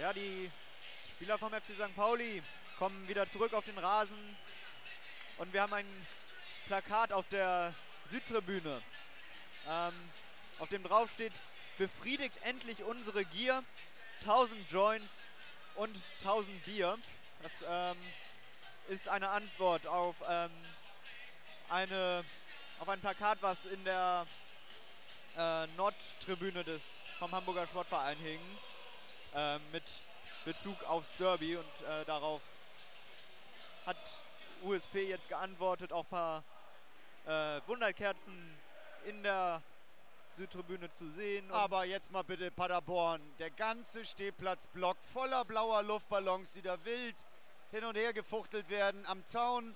Ja, die Spieler vom FC St. Pauli kommen wieder zurück auf den Rasen und wir haben ein Plakat auf der Südtribüne, auf dem drauf steht: Befriedigt endlich unsere Gier, 1000 Joints und 1000 Bier. Das ist eine Antwort auf ein Plakat, was in der Nordtribüne vom Hamburger Sportverein hing, mit Bezug aufs Derby, und darauf hat USP jetzt geantwortet, auch ein paar Wunderkerzen in der Südtribüne zu sehen. Aber jetzt mal bitte Paderborn, der ganze Stehplatzblock voller blauer Luftballons, die da wild hin und her gefuchtelt werden am Zaun.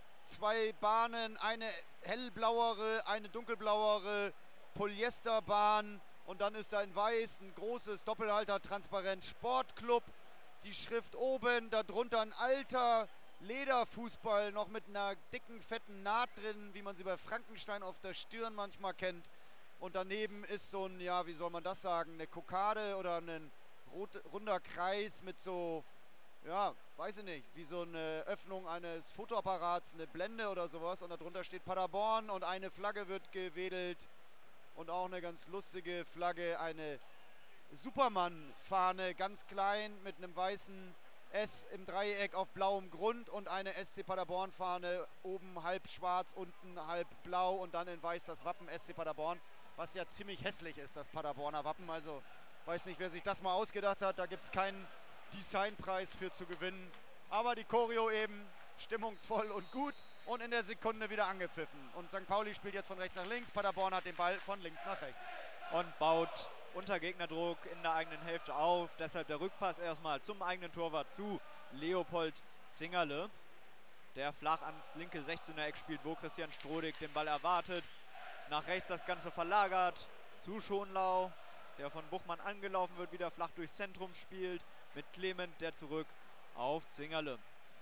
2 Bahnen, eine hellblauere, eine dunkelblauere Polyesterbahn, und dann ist da in weiß ein großes Doppelhalter-Transparent Sportclub. Die Schrift oben, darunter ein alter Lederfußball, noch mit einer dicken, fetten Naht drin, wie man sie bei Frankenstein auf der Stirn manchmal kennt. Und daneben ist so ein, ja, wie soll man das sagen, eine Kokade oder ein runder Kreis mit so, ja, weiß ich nicht, wie so eine Öffnung eines Fotoapparats, eine Blende oder sowas. Und darunter steht Paderborn und eine Flagge wird gewedelt. Und auch eine ganz lustige Flagge, eine Superman-Fahne, ganz klein mit einem weißen S im Dreieck auf blauem Grund und eine SC Paderborn-Fahne, oben halb schwarz, unten halb blau und dann in weiß das Wappen SC Paderborn, was ja ziemlich hässlich ist, das Paderborner Wappen. Also weiß nicht, wer sich das mal ausgedacht hat, da gibt es keinen Designpreis für zu gewinnen. Aber die Choreo eben stimmungsvoll und gut und in der Sekunde wieder angepfiffen. Und St. Pauli spielt jetzt von rechts nach links, Paderborn hat den Ball von links nach rechts. Und baut unter Gegnerdruck in der eigenen Hälfte auf. Deshalb der Rückpass erstmal zum eigenen Torwart zu Leopold Zingerle, der flach ans linke 16er Eck spielt, wo Christian Strodig den Ball erwartet. Nach rechts das Ganze verlagert zu Schonlau, der von Buchmann angelaufen wird, wieder flach durchs Zentrum spielt, mit Clement, der zurück auf Zingerle.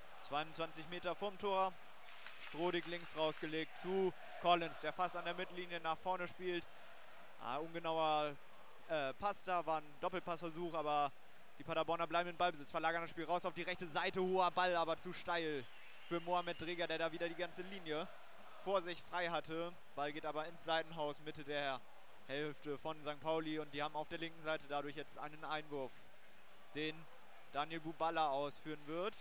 22 Meter vom Tor. Strodig links rausgelegt zu Collins, der fast an der Mittellinie nach vorne spielt. Ungenauer Pass da, war ein Doppelpassversuch, aber die Paderborner bleiben in Ballbesitz, verlagern das Spiel raus auf die rechte Seite, hoher Ball, aber zu steil für Mohamed Dreger, der da wieder die ganze Linie vor sich frei hatte. Ball geht aber ins Seitenhaus, Mitte der Hälfte von St. Pauli, und die haben auf der linken Seite dadurch jetzt einen Einwurf, den Daniel Buballa ausführen wird,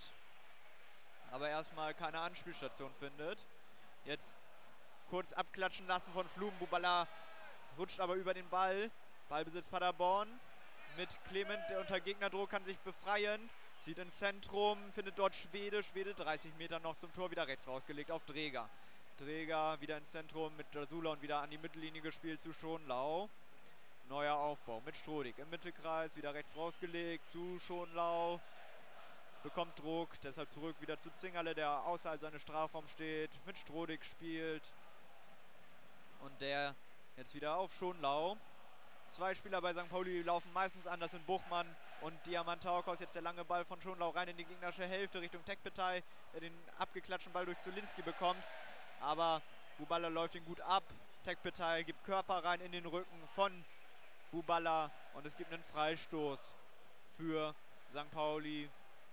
aber erstmal keine Anspielstation findet. Jetzt kurz abklatschen lassen von Flum, Buballa rutscht aber über den Ball. Ballbesitz Paderborn mit Clement, der unter Gegnerdruck kann sich befreien, zieht ins Zentrum, findet dort Schwede 30 Meter noch zum Tor, wieder rechts rausgelegt auf Dreger. Dreger wieder ins Zentrum mit Jasula und wieder an die Mittellinie gespielt zu Schonlau. Neuer Aufbau mit Strodig im Mittelkreis, wieder rechts rausgelegt zu Schonlau. Bekommt Druck, deshalb zurück wieder zu Zingerle, der außerhalb seines Strafraums steht, mit Strodig spielt. Und der jetzt wieder auf Schonlau. 2 Spieler bei St. Pauli laufen meistens an, das sind Buchmann und Diamantaukos. Jetzt der lange Ball von Schonlau rein in die gegnerische Hälfte Richtung Tekpetai, der den abgeklatschten Ball durch Zulinski bekommt. Aber Buballa läuft ihn gut ab. Tekpetai gibt Körper rein in den Rücken von Buballa und es gibt einen Freistoß für St. Pauli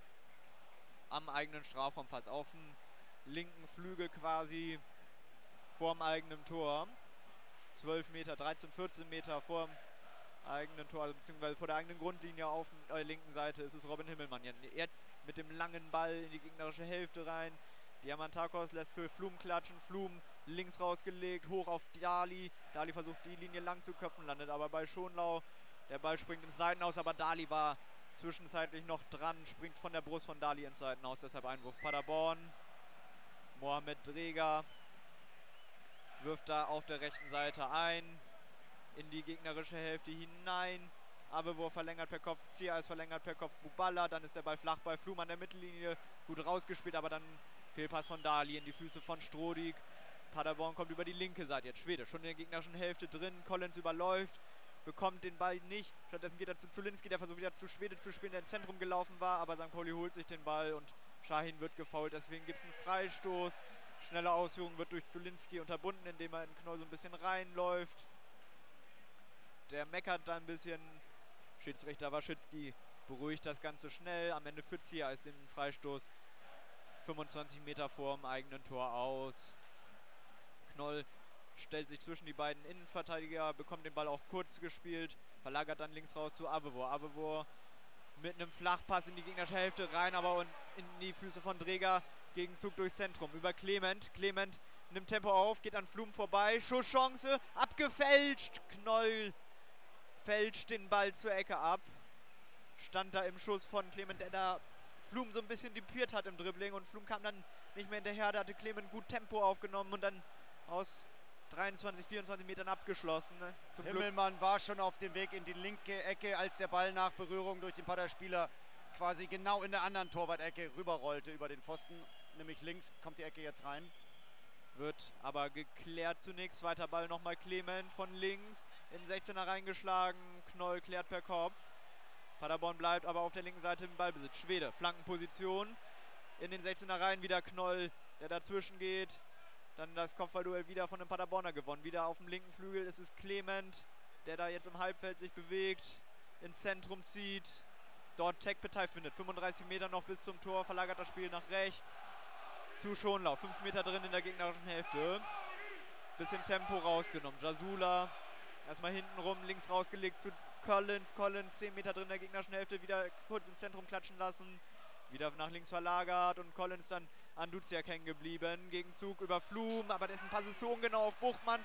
am eigenen Strafraum, fast auf dem linken Flügel quasi vorm eigenen Tor. 12 Meter, 13, 14 Meter vor dem eigenen Tor, also beziehungsweise vor der eigenen Grundlinie auf der linken Seite ist es Robin Himmelmann. Jetzt mit dem langen Ball in die gegnerische Hälfte rein. Diamantakos lässt für Flum klatschen. Flum links rausgelegt, hoch auf Dali. Dali versucht die Linie lang zu köpfen, landet aber bei Schonlau. Der Ball springt ins Seitenhaus, aber Dali war zwischenzeitlich noch dran, springt von der Brust von Dali ins Seitenhaus, deshalb Einwurf Paderborn. Mohamed Dreger wirft da auf der rechten Seite ein, in die gegnerische Hälfte hinein. Abewurf verlängert per Kopf, Ziereis verlängert per Kopf Buballa, dann ist der Ball flach bei Flum an der Mittellinie, gut rausgespielt, aber dann Fehlpass von Dali in die Füße von Strodig. Paderborn kommt über die linke Seite, jetzt Schwede, schon in der gegnerischen Hälfte drin, Collins überläuft, bekommt den Ball nicht, stattdessen geht er zu Zulinski, der versucht wieder zu Schwede zu spielen, der ins Zentrum gelaufen war, aber St. Pauli holt sich den Ball und Şahin wird gefoult, deswegen gibt es einen Freistoß. Schnelle Ausführung wird durch Zulinski unterbunden, indem er in Knoll so ein bisschen reinläuft. Der meckert da ein bisschen. Schiedsrichter Waschitzki beruhigt das Ganze schnell. Am Ende führt Ziereis den Freistoß 25 Meter vor dem eigenen Tor aus. Knoll stellt sich zwischen die beiden Innenverteidiger, bekommt den Ball auch kurz gespielt, verlagert dann links raus zu Avevor. Avevor mit einem Flachpass in die gegnerische Hälfte rein, aber in die Füße von Dreger. Gegenzug durchs Zentrum über Clement. Clement nimmt Tempo auf, geht an Flum vorbei. Schusschance, abgefälscht. Knoll fälscht den Ball zur Ecke ab. Stand da im Schuss von Clement, der da Flum so ein bisschen dupiert hat im Dribbling. Und Flum kam dann nicht mehr hinterher. Da hatte Clement gut Tempo aufgenommen und dann aus 23, 24 Metern abgeschlossen. Zum Himmelmann Glück war schon auf dem Weg in die linke Ecke, als der Ball nach Berührung durch den Paderspieler quasi genau in der anderen Torwart-Ecke rüberrollte über den Pfosten. Nämlich links kommt die Ecke jetzt rein. Wird aber geklärt zunächst. Zweiter Ball nochmal Clement von links. In 16er reingeschlagen. Knoll klärt per Kopf. Paderborn bleibt aber auf der linken Seite im Ballbesitz. Schwede, Flankenposition. In den 16er Reihen wieder Knoll, der dazwischen geht. Dann das Kopfballduell wieder von dem Paderborner gewonnen. Wieder auf dem linken Flügel ist es Clement, der da jetzt im Halbfeld sich bewegt, ins Zentrum zieht. Dort Tekpetai findet. 35 Meter noch bis zum Tor, verlagert das Spiel nach rechts. Zu Schonlau, 5 Meter drin in der gegnerischen Hälfte. Bisschen Tempo rausgenommen. Jasula erstmal hinten rum, links rausgelegt zu Collins. Collins 10 Meter drin in der gegnerischen Hälfte, wieder kurz ins Zentrum klatschen lassen. Wieder nach links verlagert und Collins dann an Duziak hängen geblieben. Gegenzug über Flum, aber dessen Pass ist so ungenau auf Buchtmann.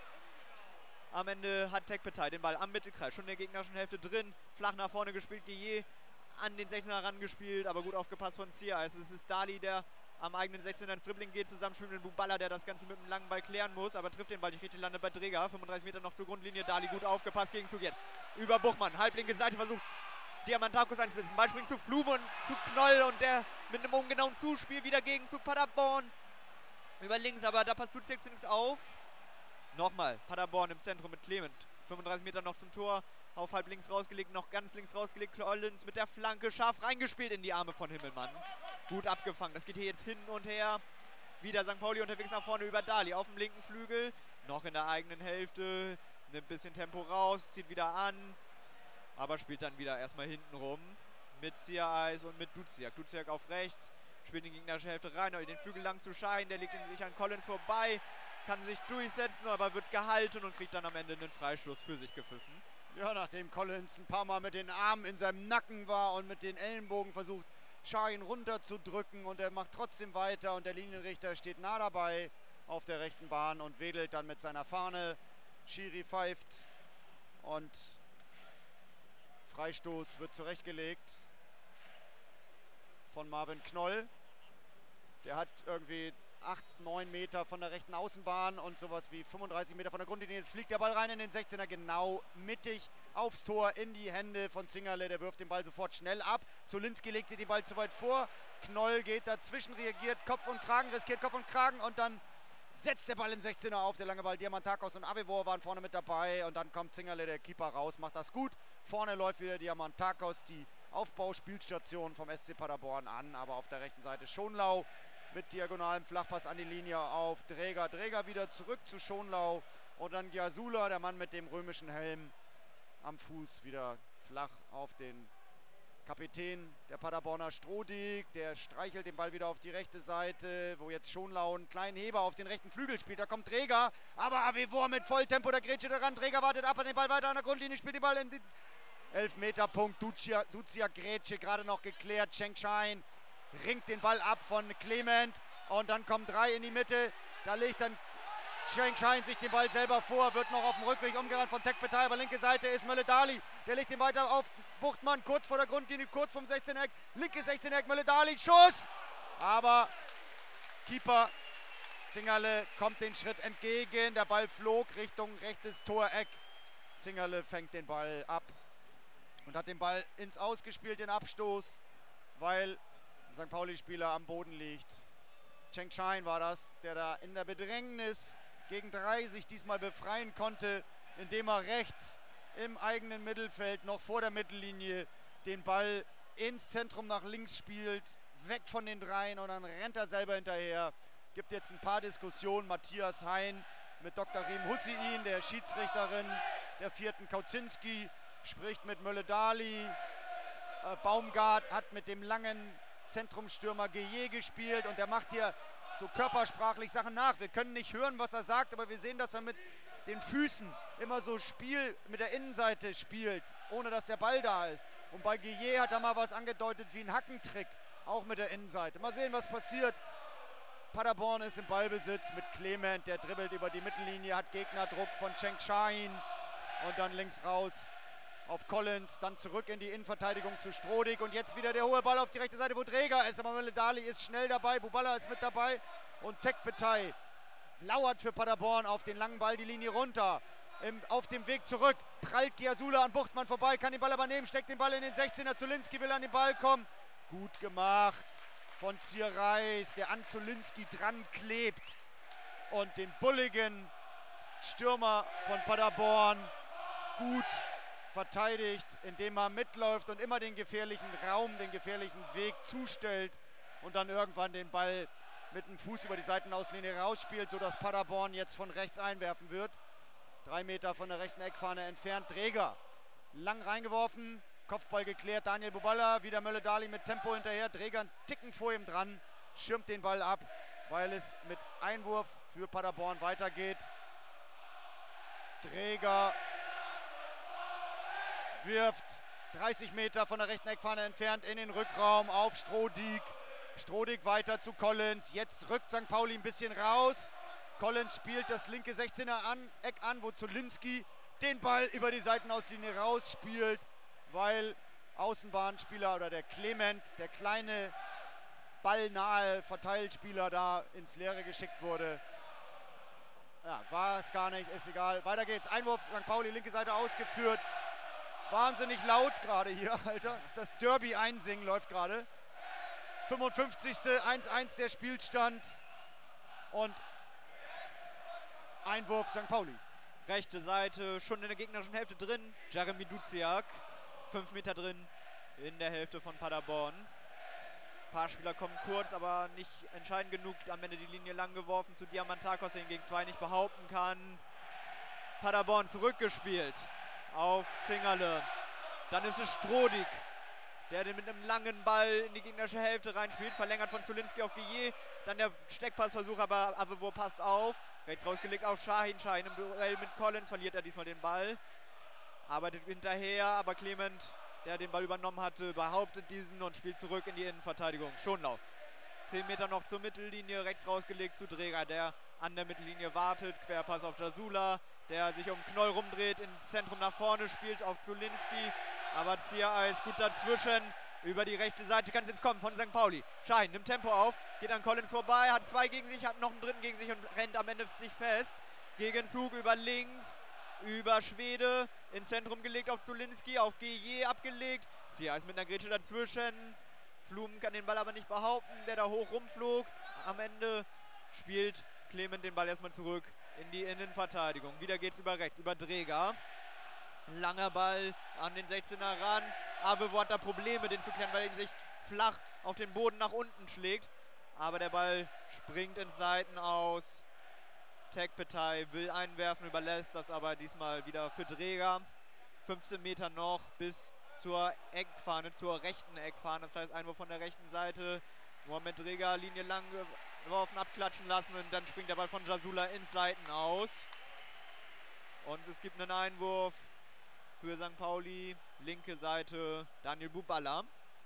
Am Ende hat Tekpetai den Ball am Mittelkreis, schon in der gegnerischen Hälfte drin. Flach nach vorne gespielt, Guillet an den 16er rangespielt, aber gut aufgepasst von Ziereis. Es ist Dali, der am eigenen 16er ins Dribbling geht, zusammenspielt mit Buballa, der das Ganze mit einem langen Ball klären muss, aber trifft den Ball nicht richtig, landet bei Dreger. 35 Meter noch zur Grundlinie, Dali gut aufgepasst, Gegenzug jetzt über Buchmann, halblinke Seite versucht Diamantakos einzusetzen. Ball springt zu Flum und zu Knoll und der mit einem ungenauen Zuspiel wieder Gegenzug Paderborn. Über links, aber da passt Duziak zunächst auf. Nochmal Paderborn im Zentrum mit Clement. 35 Meter noch zum Tor. Auf halb links rausgelegt, noch ganz links rausgelegt. Collins mit der Flanke scharf reingespielt in die Arme von Himmelmann. Gut abgefangen. Das geht hier jetzt hin und her. Wieder St. Pauli unterwegs nach vorne über Dali auf dem linken Flügel. Noch in der eigenen Hälfte. Nimmt ein bisschen Tempo raus, zieht wieder an. Aber spielt dann wieder erstmal hinten rum. Mit Ziereis und mit Duziak. Duziak auf rechts. Spielt in die gegnerische Hälfte rein. Den Flügel lang zu Schein. Der legt sich an Collins vorbei. Kann sich durchsetzen, aber wird gehalten und kriegt dann am Ende einen Freistoß für sich gepfiffen. Ja, nachdem Collins ein paar Mal mit den Armen in seinem Nacken war und mit den Ellenbogen versucht, Schein runterzudrücken, und er macht trotzdem weiter und der Linienrichter steht nah dabei auf der rechten Bahn und wedelt dann mit seiner Fahne. Schiri pfeift und Freistoß wird zurechtgelegt von Marvin Knoll. Der hat irgendwie 8, 9 Meter von der rechten Außenbahn und sowas wie 35 Meter von der Grundlinie. Jetzt fliegt der Ball rein in den 16er, genau mittig aufs Tor, in die Hände von Zingerle. Der wirft den Ball sofort schnell ab. Zulinski legt sich den Ball zu weit vor. Knoll geht dazwischen, reagiert, Kopf und Kragen, riskiert Kopf und Kragen und dann setzt der Ball im 16er auf. Der lange Ball, Diamantakos und Avevor waren vorne mit dabei und dann kommt Zingerle, der Keeper, raus, macht das gut. Vorne läuft wieder Diamantakos, die Aufbauspielstation vom SC Paderborn an, aber auf der rechten Seite Schonlau mit diagonalem Flachpass an die Linie auf Dreger. Dreger wieder zurück zu Schonlau und dann Jasula, der Mann mit dem römischen Helm am Fuß, wieder flach auf den Kapitän der Paderborner Strodig. Der streichelt den Ball wieder auf die rechte Seite, wo jetzt Schonlau einen kleinen Heber auf den rechten Flügel spielt. Da kommt Dreger, aber Avevor mit Volltempo, der Grätsche daran. Dreger wartet ab an den Ball weiter an der Grundlinie, spielt den Ball in den Elfmeterpunkt. Duziak Grätsche gerade noch geklärt. Cheng Schein ringt den Ball ab von Clement und dann kommen 3 in die Mitte. Da legt dann Cheng Schein sich den Ball selber vor, wird noch auf dem Rückweg umgerannt von Tekpetai, aber linke Seite ist Mölle-Dali. Der legt den weiter auf Buchtmann, kurz vor der Grundlinie, kurz vom 16-Eck. Linke 16-Eck, Mölle-Dali, Schuss! Aber Keeper Zingerle kommt den Schritt entgegen. Der Ball flog Richtung rechtes Toreck. Zingerle fängt den Ball ab und hat den Ball ins Ausgespielt, den Abstoß, weil St. Pauli-Spieler am Boden liegt. Cheng Schein war das, der da in der Bedrängnis gegen 3 sich diesmal befreien konnte, indem er rechts im eigenen Mittelfeld noch vor der Mittellinie den Ball ins Zentrum nach links spielt, weg von den 3 und dann rennt er selber hinterher. Gibt jetzt ein paar Diskussionen. Matthias Hein mit Dr. Riem Hussein, der Schiedsrichterin der 4. Kauzinski, spricht mit Mölle-Dali. Baumgart hat mit dem langen Zentrumstürmer Gueye gespielt und der macht hier so körpersprachlich Sachen nach. Wir können nicht hören, was er sagt, aber wir sehen, dass er mit den Füßen immer so Spiel mit der Innenseite spielt, ohne dass der Ball da ist. Und bei Gueye hat er mal was angedeutet wie ein Hackentrick, auch mit der Innenseite. Mal sehen, was passiert. Paderborn ist im Ballbesitz mit Clement, der dribbelt über die Mittellinie, hat Gegnerdruck von Cenk Şahin und dann links raus auf Collins, dann zurück in die Innenverteidigung zu Strodig und jetzt wieder der hohe Ball auf die rechte Seite, wo Dreger ist, aber Mölle-Dali ist schnell dabei, Buballa ist mit dabei und Tekpetai lauert für Paderborn auf den langen Ball die Linie runter. Auf dem Weg zurück prallt Giasula an Buchtmann vorbei, kann den Ball aber nehmen, steckt den Ball in den 16er, Zulinski will an den Ball kommen. Gut gemacht von Zierreis, der an Zulinski dran klebt und den bulligen Stürmer von Paderborn gut verteidigt, indem er mitläuft und immer den gefährlichen Raum, den gefährlichen Weg zustellt und dann irgendwann den Ball mit dem Fuß über die Seitenauslinie rausspielt, sodass Paderborn jetzt von rechts einwerfen wird. 3 Meter von der rechten Eckfahne entfernt. Dreger lang reingeworfen, Kopfball geklärt. Daniel Buballa, wieder Mölle-Dali mit Tempo hinterher. Dreger einen Ticken vor ihm dran, schirmt den Ball ab, weil es mit Einwurf für Paderborn weitergeht. Dreger wirft 30 Meter von der rechten Eckfahne entfernt in den Rückraum auf Strodig. Strodig weiter zu Collins. Jetzt rückt St. Pauli ein bisschen raus. Collins spielt das linke 16er Eck an, wo Zulinski den Ball über die Seitenauslinie rausspielt, weil Außenbahnspieler oder der Clement, der kleine ballnahe Verteilspieler, da ins Leere geschickt wurde. Ja, war es gar nicht, ist egal. Weiter geht's. Einwurf, St. Pauli, linke Seite ausgeführt. Wahnsinnig laut gerade hier, Alter. Das ist das Derby einsingen, läuft gerade. 55. 1-1 der Spielstand. Und Einwurf St. Pauli. Rechte Seite, schon in der gegnerischen Hälfte drin. Jeremy Duziak, 5 Meter drin in der Hälfte von Paderborn. Ein paar Spieler kommen kurz, aber nicht entscheidend genug. Am Ende die Linie lang geworfen zu Diamantakos, der ihn gegen 2 nicht behaupten kann. Paderborn zurückgespielt auf Zingerle. Dann ist es Strodig, der den mit einem langen Ball in die gegnerische Hälfte reinspielt. Verlängert von Zulinski auf Gueye. Dann der Steckpassversuch, aber Avevo passt auf. Rechts rausgelegt auf Şahin. Şahin im Duell mit Collins, verliert er diesmal den Ball. Arbeitet hinterher, aber Clement, der den Ball übernommen hatte, behauptet diesen und spielt zurück in die Innenverteidigung. Schonlau. 10 Meter noch zur Mittellinie, rechts rausgelegt zu Dreger, der an der Mittellinie wartet. Querpass auf Jasula, der sich um Knoll rumdreht, ins Zentrum nach vorne spielt auf Zulinski. Aber Ziereis gut dazwischen. Über die rechte Seite kann es jetzt kommen von St. Pauli. Şahin nimmt Tempo auf, geht an Collins vorbei, hat 2 gegen sich, hat noch einen dritten gegen sich und rennt am Ende sich fest. Gegenzug über links, über Schwede, ins Zentrum gelegt auf Zulinski, auf Gueye abgelegt. Ziereis mit einer Grätsche dazwischen. Flumen kann den Ball aber nicht behaupten, der da hoch rumflog. Am Ende spielt Clement den Ball erstmal zurück in die Innenverteidigung. Wieder geht's über rechts, über Dreger. Langer Ball an den 16er ran. Avevo hat da Probleme, den zu klären, weil er sich flach auf den Boden nach unten schlägt. Aber der Ball springt ins Seitenaus. Tekpetai will einwerfen, überlässt das aber diesmal wieder für Dreger. 15 Meter noch bis zur Eckfahne, zur rechten Eckfahne. Das heißt, Einwurf von der rechten Seite. Mohamed Dreger, Linie lang geworfen, abklatschen lassen und dann springt der Ball von Jasula ins Seitenaus. Und es gibt einen Einwurf für St. Pauli, linke Seite, Daniel Buballa.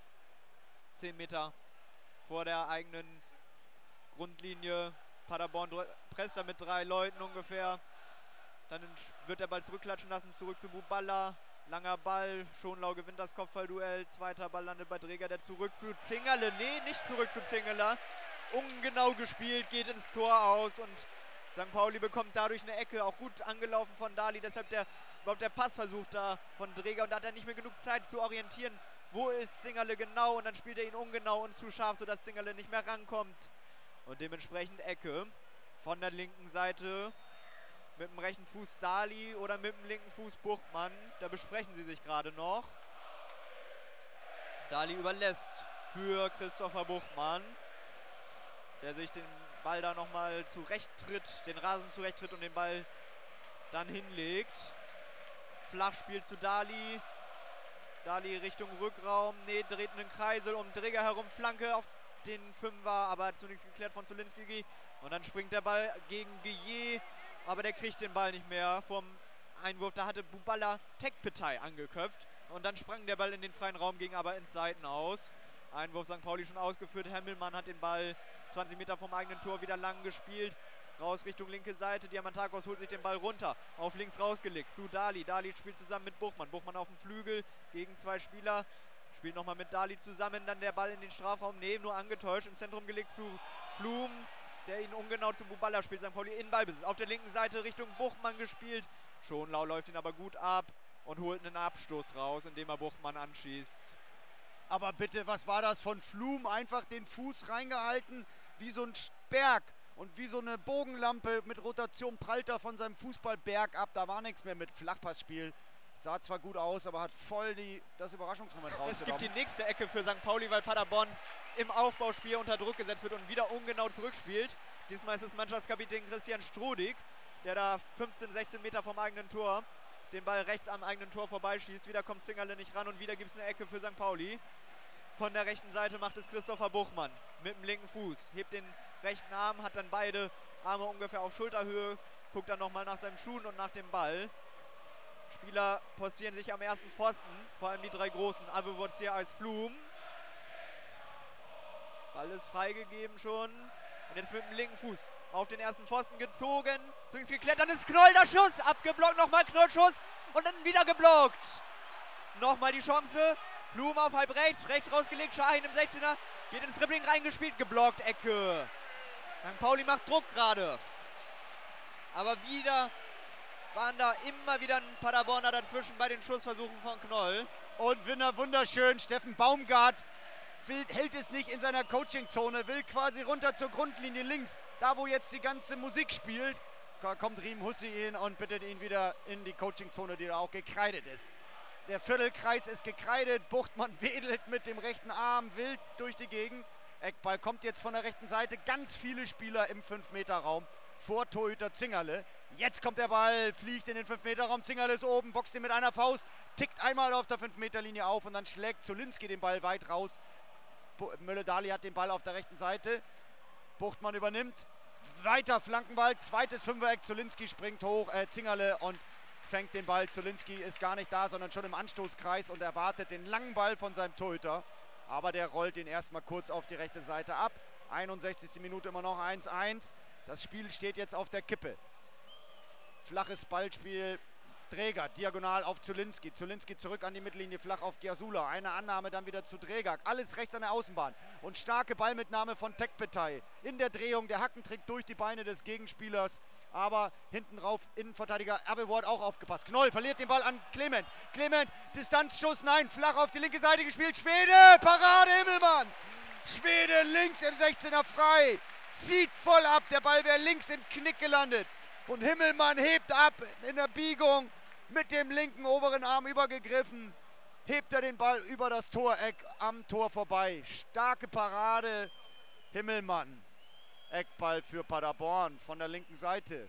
10 Meter vor der eigenen Grundlinie. Paderborn presst da mit 3 Leuten ungefähr. Dann wird der Ball zurückklatschen lassen, zurück zu Buballa. Langer Ball, Schonlau gewinnt das Kopfballduell. Zweiter Ball landet bei Dreger, der zurück zu Zingerle. Nee, nicht zurück zu Zingerle. Ungenau gespielt, geht ins Tor aus und St. Pauli bekommt dadurch eine Ecke, auch gut angelaufen von Dali. Deshalb überhaupt der Passversuch da von Dreger und da hat er nicht mehr genug Zeit zu orientieren, wo ist Zingerle genau und dann spielt er ihn ungenau und zu scharf, sodass Zingerle nicht mehr rankommt. Und dementsprechend Ecke von der linken Seite. Mit dem rechten Fuß Dali oder mit dem linken Fuß Buchtmann. Da besprechen sie sich gerade noch. Dali überlässt für Christopher Buchtmann, der sich den Ball da nochmal zurechttritt, den Rasen zurechttritt und den Ball dann hinlegt. Flachspiel zu Dali. Dali Richtung Rückraum, dreht einen Kreisel um Dreger herum, Flanke auf den Fünfer, aber zunächst geklärt von Zulinski. Und dann springt der Ball gegen Guillet, aber der kriegt den Ball nicht mehr vom Einwurf. Da hatte Buballa Tekpetai angeköpft und dann sprang der Ball in den freien Raum, ging aber ins Seitenaus. Einwurf St. Pauli schon ausgeführt. Himmelmann hat den Ball 20 Meter vom eigenen Tor wieder lang gespielt. Raus Richtung linke Seite. Diamantakos holt sich den Ball runter. Auf links rausgelegt zu Dali. Dali spielt zusammen mit Buchmann. Buchmann auf dem Flügel gegen zwei Spieler. Spielt nochmal mit Dali zusammen. Dann der Ball in den Strafraum. Nur angetäuscht. Ins Zentrum gelegt zu Flum, der ihn ungenau zu Buballa spielt. St. Pauli in Ballbesitz. Auf der linken Seite Richtung Buchmann gespielt. Schonlau läuft ihn aber gut ab und holt einen Abstoß raus, indem er Buchmann anschießt. Aber bitte, was war das von Flum? Einfach den Fuß reingehalten, wie so ein Berg. Und wie so eine Bogenlampe mit Rotation prallt er von seinem Fußballberg ab. Da war nichts mehr mit Flachpassspiel. Sah zwar gut aus, aber hat voll das Überraschungsmoment rausgenommen. Es gibt die nächste Ecke für St. Pauli, weil Paderborn im Aufbauspiel unter Druck gesetzt wird und wieder ungenau zurückspielt. Diesmal ist es Mannschaftskapitän Christian Strudig, der da 15, 16 Meter vom eigenen Tor den Ball rechts am eigenen Tor vorbeischießt. Wieder kommt Zingerle nicht ran und wieder gibt es eine Ecke für St. Pauli. Von der rechten Seite macht es Christopher Buchmann mit dem linken Fuß. Hebt den rechten Arm, hat dann beide Arme ungefähr auf Schulterhöhe, guckt dann nochmal nach seinem Schuhen und nach dem Ball. Spieler postieren sich am ersten Pfosten, vor allem die drei Großen. Abewurzier als Flum. Ball ist freigegeben schon. Und jetzt mit dem linken Fuß auf den ersten Pfosten gezogen. Zunächst geklärt, dann ist Knoll der Schuss. Abgeblockt, nochmal Knoll-Schuss. Und dann wieder geblockt. Nochmal die Chance. Flum auf halb rechts, rechts rausgelegt. Schahin im 16er. Geht ins Dribbling reingespielt, geblockt, Ecke. St. Pauli macht Druck gerade. Aber wieder waren da immer wieder ein Paderborner dazwischen bei den Schussversuchen von Knoll. Und wunderschön, Steffen Baumgart hält es nicht in seiner Coachingzone, will quasi runter zur Grundlinie links, da wo jetzt die ganze Musik spielt. Da kommt Riem Hussein und bittet ihn wieder in die Coachingzone, die da auch gekreidet ist. Der Viertelkreis ist gekreidet, Buchtmann wedelt mit dem rechten Arm wild durch die Gegend. Eckball kommt jetzt von der rechten Seite, ganz viele Spieler im 5-Meter-Raum. Vor Torhüter Zingerle. Jetzt kommt der Ball, fliegt in den 5-Meter-Raum. Zingerle ist oben, boxt ihn mit einer Faust, tickt einmal auf der 5-Meter-Linie auf und dann schlägt Zulinski den Ball weit raus. Mölle-Dali hat den Ball auf der rechten Seite. Buchtmann übernimmt. Weiter Flankenball, zweites Fünfereck. Zulinski springt hoch, Zingerle und fängt den Ball. Zulinski ist gar nicht da, sondern schon im Anstoßkreis und erwartet den langen Ball von seinem Torhüter. Aber der rollt ihn erstmal kurz auf die rechte Seite ab. 61. Minute immer noch 1-1. Das Spiel steht jetzt auf der Kippe. Flaches Ballspiel. Dreger, diagonal auf Zulinski. Zulinski zurück an die Mittellinie, flach auf Giasula. Eine Annahme dann wieder zu Dreger. Alles rechts an der Außenbahn. Und starke Ballmitnahme von Tekpetai. In der Drehung, der Hackentrick durch die Beine des Gegenspielers. Aber hinten rauf, Innenverteidiger Abelward auch aufgepasst. Knoll verliert den Ball an Clement. Clement, Distanzschuss, nein, flach auf die linke Seite gespielt. Schwede, Parade, Himmelmann. Schwede links im 16er frei. Zieht voll ab, der Ball wäre links im Knick gelandet. Und Himmelmann hebt ab in der Biegung. Mit dem linken oberen Arm übergegriffen, hebt er den Ball über das Toreck am Tor vorbei. Starke Parade, Himmelmann. Eckball für Paderborn von der linken Seite.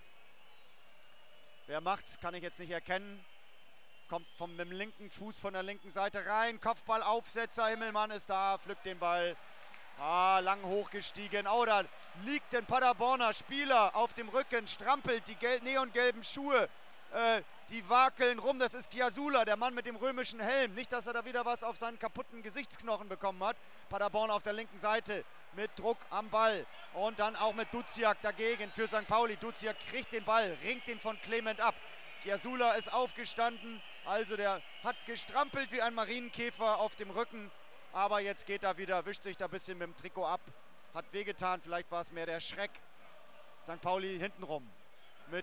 Wer macht's, kann ich jetzt nicht erkennen. Kommt mit dem linken Fuß von der linken Seite rein. Kopfballaufsetzer, Himmelmann ist da, pflückt den Ball. Lang hochgestiegen. Oh, da liegt ein Paderborner Spieler auf dem Rücken, strampelt die neongelben Schuhe. Die wackeln rum, das ist Giasula, der Mann mit dem römischen Helm. Nicht, dass er da wieder was auf seinen kaputten Gesichtsknochen bekommen hat. Paderborn auf der linken Seite mit Druck am Ball. Und dann auch mit Duziak dagegen für St. Pauli. Duziak kriegt den Ball, ringt ihn von Clement ab. Giasula ist aufgestanden, also der hat gestrampelt wie ein Marienkäfer auf dem Rücken. Aber jetzt geht er wieder, wischt sich da ein bisschen mit dem Trikot ab. Hat wehgetan, vielleicht war es mehr der Schreck. St. Pauli hintenrum mit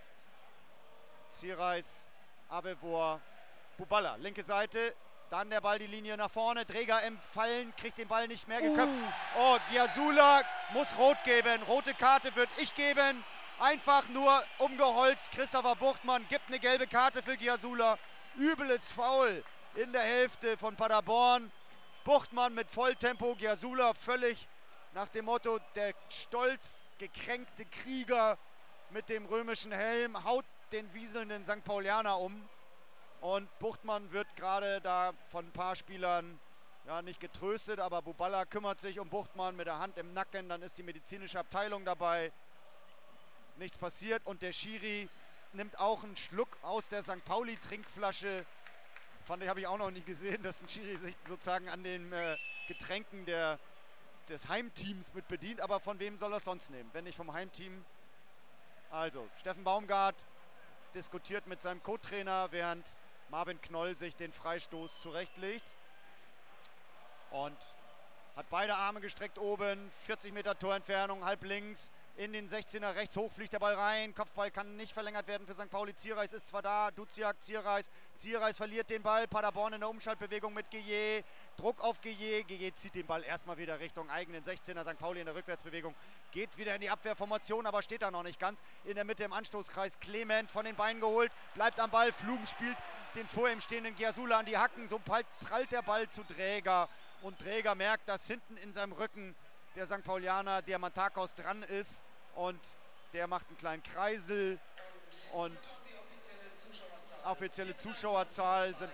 Zierreis, Abevor, Buballa, linke Seite, dann der Ball die Linie nach vorne, Dreger im Fallen, kriegt den Ball nicht mehr geköpft. Oh, Giasula muss rot geben, rote Karte würde ich geben, einfach nur umgeholzt. Christopher Buchtmann gibt eine gelbe Karte für Giasula, übles Foul in der Hälfte von Paderborn. Buchtmann mit Volltempo, Giasula völlig nach dem Motto, der stolz gekränkte Krieger mit dem römischen Helm haut den wieselnden St. Paulianer um. Und Buchtmann wird gerade da von ein paar Spielern ja, nicht getröstet, aber Buballa kümmert sich um Buchtmann mit der Hand im Nacken. Dann ist die medizinische Abteilung dabei. Nichts passiert und der Schiri nimmt auch einen Schluck aus der St. Pauli-Trinkflasche. Habe ich auch noch nie gesehen, dass ein Schiri sich sozusagen an den Getränken des Heimteams mit bedient. Aber von wem soll er es sonst nehmen, wenn nicht vom Heimteam? Also, Steffen Baumgart diskutiert mit seinem Co-Trainer, während Marvin Knoll sich den Freistoß zurechtlegt. Und hat beide Arme gestreckt oben, 40 Meter Torentfernung, halb links. In den 16er rechts hoch fliegt der Ball rein. Kopfball kann nicht verlängert werden für St. Pauli. Zierreis ist zwar da. Duziak, Zierreis. Zierreis verliert den Ball. Paderborn in der Umschaltbewegung mit Guillet. Druck auf Guillet. Guillet zieht den Ball erstmal wieder Richtung eigenen 16er. St. Pauli in der Rückwärtsbewegung. Geht wieder in die Abwehrformation, aber steht da noch nicht ganz. In der Mitte im Anstoßkreis. Clement von den Beinen geholt. Bleibt am Ball. Flum spielt den vor ihm stehenden Giasula an die Hacken. So prallt der Ball zu Dräger. Und Dräger merkt, dass hinten in seinem Rücken der St. Paulianer Diamantakos dran ist und der macht einen kleinen Kreisel und offizielle Zuschauerzahl sind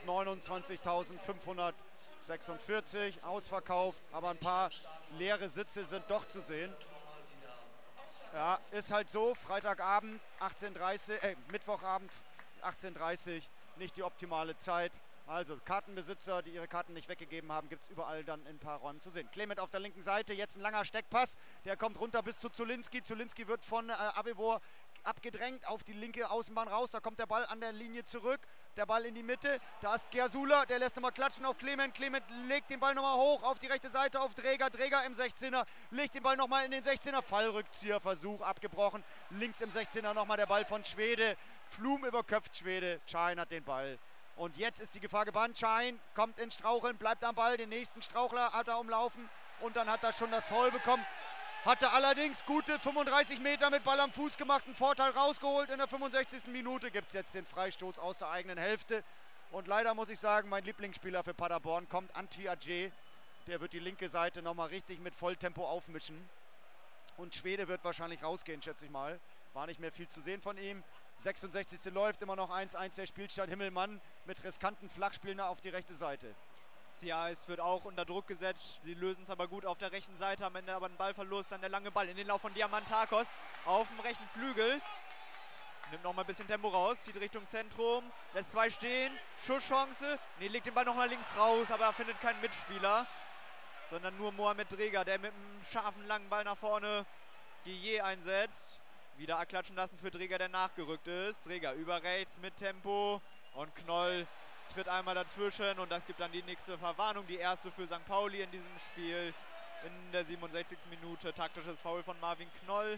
29.546, ausverkauft, aber ein paar leere Sitze sind doch zu sehen. Ja, ist halt so, Freitagabend 18:30, Mittwochabend 18:30, nicht die optimale Zeit. Also Kartenbesitzer, die ihre Karten nicht weggegeben haben, gibt es überall dann in ein paar Räumen zu sehen. Clement auf der linken Seite, jetzt ein langer Steckpass. Der kommt runter bis zu Zulinski. Zulinski wird von Avevor abgedrängt auf die linke Außenbahn raus. Da kommt der Ball an der Linie zurück. Der Ball in die Mitte. Da ist Giasula, der lässt nochmal klatschen auf Clement. Clement legt den Ball nochmal hoch auf die rechte Seite auf Dräger. Dräger im 16er, legt den Ball nochmal in den 16er. Fallrückzieherversuch abgebrochen. Links im 16er nochmal der Ball von Schwede. Flum überköpft Schwede. Schein hat den Ball. Und jetzt ist die Gefahr gebannt. Schein kommt ins Straucheln, bleibt am Ball. Den nächsten Strauchler hat er umlaufen. Und dann hat er schon das Foul bekommen. Hatte allerdings gute 35 Meter mit Ball am Fuß gemacht. Einen Vorteil rausgeholt. In der 65. Minute gibt es jetzt den Freistoß aus der eigenen Hälfte. Und leider muss ich sagen, mein Lieblingsspieler für Paderborn kommt, Antwi Adje. Der wird die linke Seite nochmal richtig mit Volltempo aufmischen. Und Schwede wird wahrscheinlich rausgehen, schätze ich mal. War nicht mehr viel zu sehen von ihm. 66. läuft, immer noch 1:1 der Spielstand. Himmelmann mit riskanten Flachspielen auf die rechte Seite. Zierreis wird auch unter Druck gesetzt. Sie lösen es aber gut auf der rechten Seite. Am Ende aber ein Ballverlust. Dann der lange Ball in den Lauf von Diamantakos auf dem rechten Flügel. Nimmt nochmal ein bisschen Tempo raus. Zieht Richtung Zentrum. Lässt zwei stehen. Schusschance. Nee, legt den Ball nochmal links raus. Aber er findet keinen Mitspieler. Sondern nur Mohamed Dräger, der mit einem scharfen langen Ball nach vorne Guillet einsetzt. Wieder abklatschen lassen für Dräger, der nachgerückt ist. Dräger über rechts mit Tempo. Und Knoll tritt einmal dazwischen. Und das gibt dann die nächste Verwarnung. Die erste für St. Pauli in diesem Spiel. In der 67. Minute. Taktisches Foul von Marvin Knoll.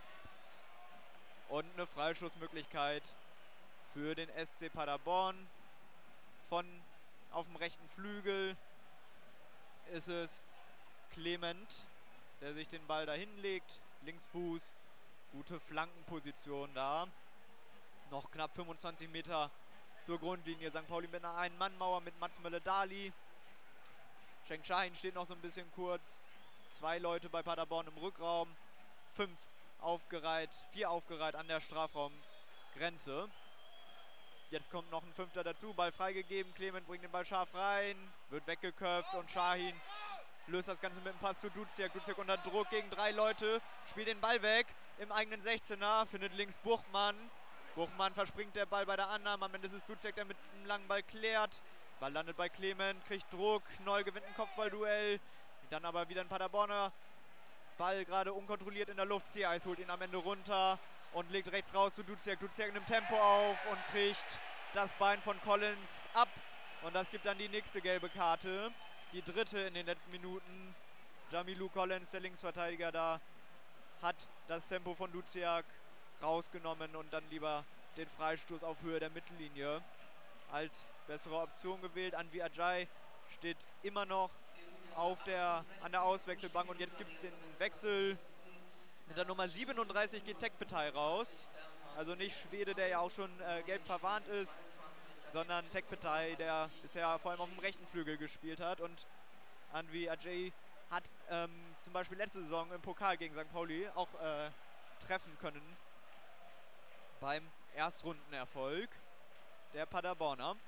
Und eine Freistoßmöglichkeit für den SC Paderborn. Von auf dem rechten Flügel ist es Clement, der sich den Ball dahin legt. Linksfuß. Gute Flankenposition da. Noch knapp 25 Meter zur Grundlinie. St. Pauli mit einer Ein-Mann-Mauer mit Mats Mölle-Dali. Schenk Shahin steht noch so ein bisschen kurz. Zwei Leute bei Paderborn im Rückraum. 4 aufgereiht an der Strafraumgrenze. Jetzt kommt noch ein 5. dazu. Ball freigegeben. Clement bringt den Ball scharf rein. Wird weggeköpft und Shahin löst das Ganze mit dem Pass zu Duziak. Duziak unter Druck gegen 3 Leute. Spielt den Ball weg im eigenen 16er. Findet links Buchmann. Buchmann verspringt der Ball bei der Annahme. Am Ende ist es Duziak, der mit einem langen Ball klärt. Ball landet bei Clement, kriegt Druck. Knoll gewinnt ein Kopfballduell. Dann aber wieder ein Paderborner. Ball gerade unkontrolliert in der Luft. Zierreis holt ihn am Ende runter und legt rechts raus zu Duziak. Duziak nimmt Tempo auf und kriegt das Bein von Collins ab. Und das gibt dann die nächste gelbe Karte. Die dritte in den letzten Minuten. Jamilou Collins, der Linksverteidiger, da hat das Tempo von Duziak rausgenommen und dann lieber den Freistoß auf Höhe der Mittellinie als bessere Option gewählt. Antwi Adje steht immer noch an der Auswechselbank und jetzt gibt es den Wechsel. Mit der Nummer 37 geht Tekpetai raus. Also nicht Schwede, der ja auch schon gelb verwarnt ist, sondern Tekpetai, der bisher vor allem auf dem rechten Flügel gespielt hat. Und Antwi Adje hat zum Beispiel letzte Saison im Pokal gegen St. Pauli auch treffen können beim Erstrundenerfolg der Paderborner.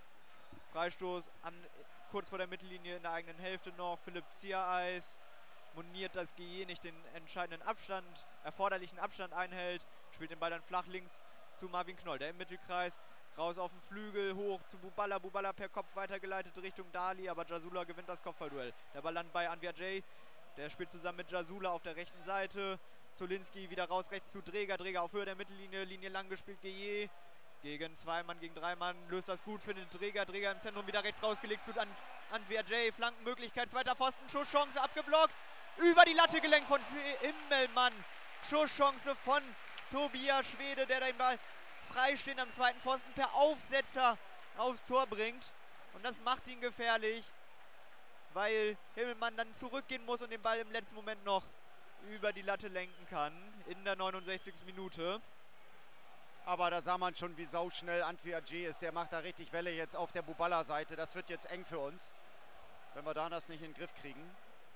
Freistoß kurz vor der Mittellinie in der eigenen Hälfte noch. Philipp Ziereis moniert, dass Guillet nicht den entscheidenden erforderlichen Abstand einhält. Spielt den Ball dann flach links zu Marvin Knoll, der im Mittelkreis. Raus auf den Flügel, hoch zu Buballa. Buballa per Kopf weitergeleitet Richtung Dali, aber Jasula gewinnt das Kopfballduell. Der Ball landet bei Anwar Jay. Der spielt zusammen mit Jasula auf der rechten Seite. Zolinski wieder raus rechts zu Dreger. Dreger auf Höhe der Mittellinie. Linie lang gespielt. Guillet gegen 2 Mann, gegen 3 Mann. Löst das gut für den Dreger. Dreger im Zentrum wieder rechts rausgelegt zu Anwar Jay. Flankenmöglichkeit. Zweiter Pfosten. Schusschance abgeblockt. Über die Latte gelenkt von Himmelmann. Schusschance von Tobias Schwede, der den Ball freistehend am zweiten Pfosten per Aufsetzer aufs Tor bringt. Und das macht ihn gefährlich, weil Himmelmann dann zurückgehen muss und den Ball im letzten Moment noch über die Latte lenken kann. In der 69. Minute. Aber da sah man schon, wie sauschnell Anwar Jay ist. Der macht da richtig Welle jetzt auf der Buballa-Seite. Das wird jetzt eng für uns, wenn wir da das nicht in den Griff kriegen.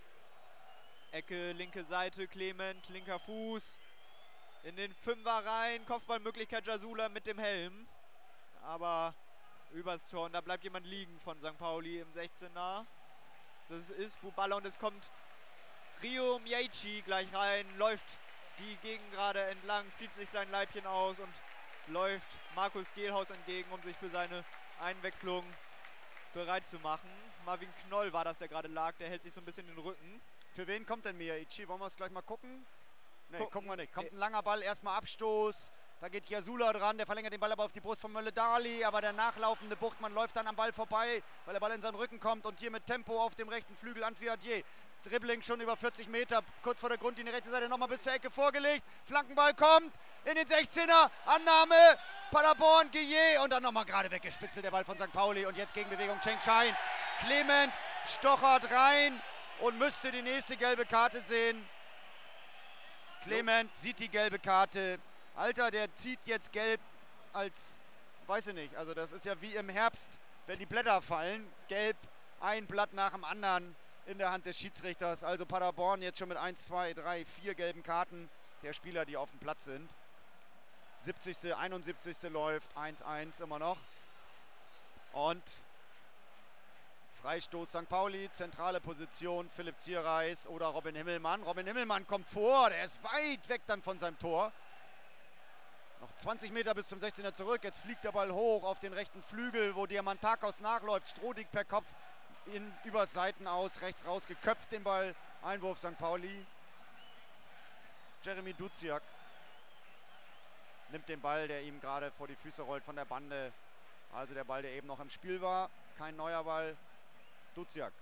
Ecke, linke Seite, Clement, linker Fuß. In den Fünfer rein, Kopfballmöglichkeit Jasula mit dem Helm. Aber übers Tor und da bleibt jemand liegen von St. Pauli im 16er. Das ist Buballa und es kommt Rio Mjaichi gleich rein, läuft die Gegengrade entlang, zieht sich sein Leibchen aus und läuft Markus Gehlhaus entgegen, um sich für seine Einwechslung bereit zu machen. Marvin Knoll war das, der gerade lag, der hält sich so ein bisschen den Rücken. Für wen kommt denn Mjaichi? Wollen wir es gleich mal gucken? Ne, gucken wir nicht. Kommt ein langer Ball, erstmal Abstoß. Da geht Jasula dran, der verlängert den Ball aber auf die Brust von Mölle-Dali. Aber der nachlaufende Buchtmann läuft dann am Ball vorbei, weil der Ball in seinen Rücken kommt. Und hier mit Tempo auf dem rechten Flügel Anwar Jay. Dribbling schon über 40 Meter, kurz vor der Grundlinie, rechte Seite nochmal bis zur Ecke vorgelegt. Flankenball kommt in den 16er, Annahme, Paderborn, Guillet. Und dann nochmal gerade weggespitzelt der Ball von St. Pauli. Und jetzt Gegenbewegung Cheng Chain. Clement stochert rein und müsste die nächste gelbe Karte sehen. Clement sieht die gelbe Karte. Alter, der zieht jetzt gelb als, weiß ich nicht, also das ist ja wie im Herbst, wenn die Blätter fallen. Gelb, ein Blatt nach dem anderen in der Hand des Schiedsrichters. Also Paderborn jetzt schon mit 1, 2, 3, 4 gelben Karten der Spieler, die auf dem Platz sind. 70., 71. läuft, 1-1 immer noch. Und Freistoß St. Pauli, zentrale Position, Philipp Ziereis oder Robin Himmelmann. Robin Himmelmann kommt vor, der ist weit weg dann von seinem Tor. Noch 20 Meter bis zum 16er zurück, jetzt fliegt der Ball hoch auf den rechten Flügel, wo Diamantakos nachläuft. Strodig per Kopf übers Seiten aus, rechts raus, geköpft den Ball, Einwurf St. Pauli. Jeremy Duziak nimmt den Ball, der ihm gerade vor die Füße rollt von der Bande. Also der Ball, der eben noch im Spiel war, kein neuer Ball. Duziak,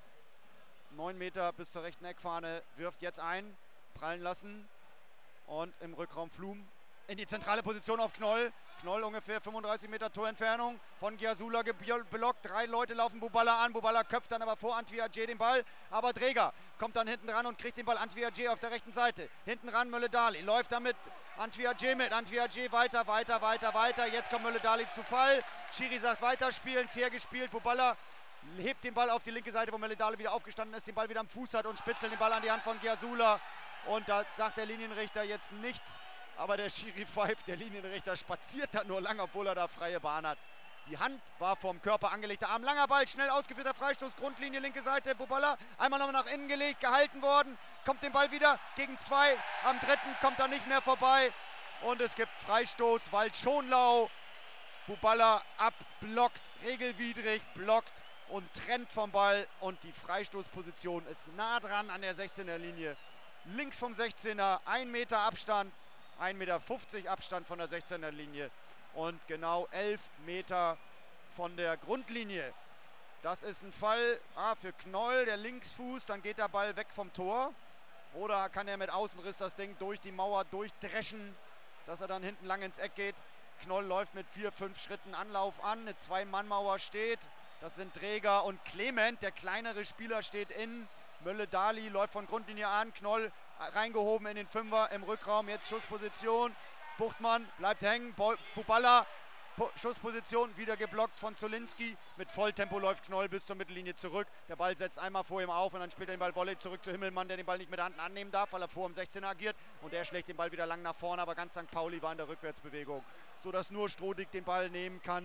9 Meter bis zur rechten Eckfahne, wirft jetzt ein, prallen lassen und im Rückraum Flum in die zentrale Position auf Knoll. Knoll ungefähr 35 Meter Torentfernung von Jasula geblockt. 3 Leute laufen Buballa an. Buballa köpft dann aber vor Anwar Jay den Ball. Aber Dreger kommt dann hinten ran und kriegt den Ball. Anwar Jay auf der rechten Seite. Hinten ran Mölle-Dali. Läuft damit Anwar Jay mit. Anwar Jay weiter. Jetzt kommt Mölle-Dali zu Fall. Schiri sagt weiterspielen. Fair gespielt. Buballa hebt den Ball auf die linke Seite, wo Mölle-Dali wieder aufgestanden ist. Den Ball wieder am Fuß hat und spitzelt den Ball an die Hand von Jasula. Und da sagt der Linienrichter jetzt nichts. Aber der Schiri pfeift, der Linienrichter spaziert da nur lang, obwohl er da freie Bahn hat. Die Hand war vom Körper angelegt. Der Arm, langer Ball, schnell ausgeführter Freistoß, Grundlinie, linke Seite, Buballa. Einmal nochmal nach innen gelegt, gehalten worden. Kommt den Ball wieder gegen 2. Am 3. kommt er nicht mehr vorbei. Und es gibt Freistoß, Waldschonlau. Buballa abblockt, regelwidrig, blockt und trennt vom Ball. Und die Freistoßposition ist nah dran an der 16er Linie. Links vom 16er, 1 Meter Abstand. 1,50 Meter Abstand von der 16er Linie und genau 11 Meter von der Grundlinie. Das ist ein Fall für Knoll, der Linksfuß, dann geht der Ball weg vom Tor. Oder kann er mit Außenriss das Ding durch die Mauer durchdreschen, dass er dann hinten lang ins Eck geht. Knoll läuft mit 4, 5 Schritten Anlauf an, eine 2-Mann-Mauer steht. Das sind Träger und Clement, der kleinere Spieler, steht in. Mölle-Dali läuft von Grundlinie an, Knoll reingehoben in den Fünfer im Rückraum, jetzt Schussposition, Buchtmann bleibt hängen, Buballa, Schussposition, wieder geblockt von Zolinski, mit Volltempo läuft Knoll bis zur Mittellinie zurück, der Ball setzt einmal vor ihm auf und dann spielt er den Ball Volley zurück zu Himmelmann, der den Ball nicht mit der Hand annehmen darf, weil er vor dem 16er agiert und der schlägt den Ball wieder lang nach vorne, aber ganz St. Pauli war in der Rückwärtsbewegung, sodass nur Strodig den Ball nehmen kann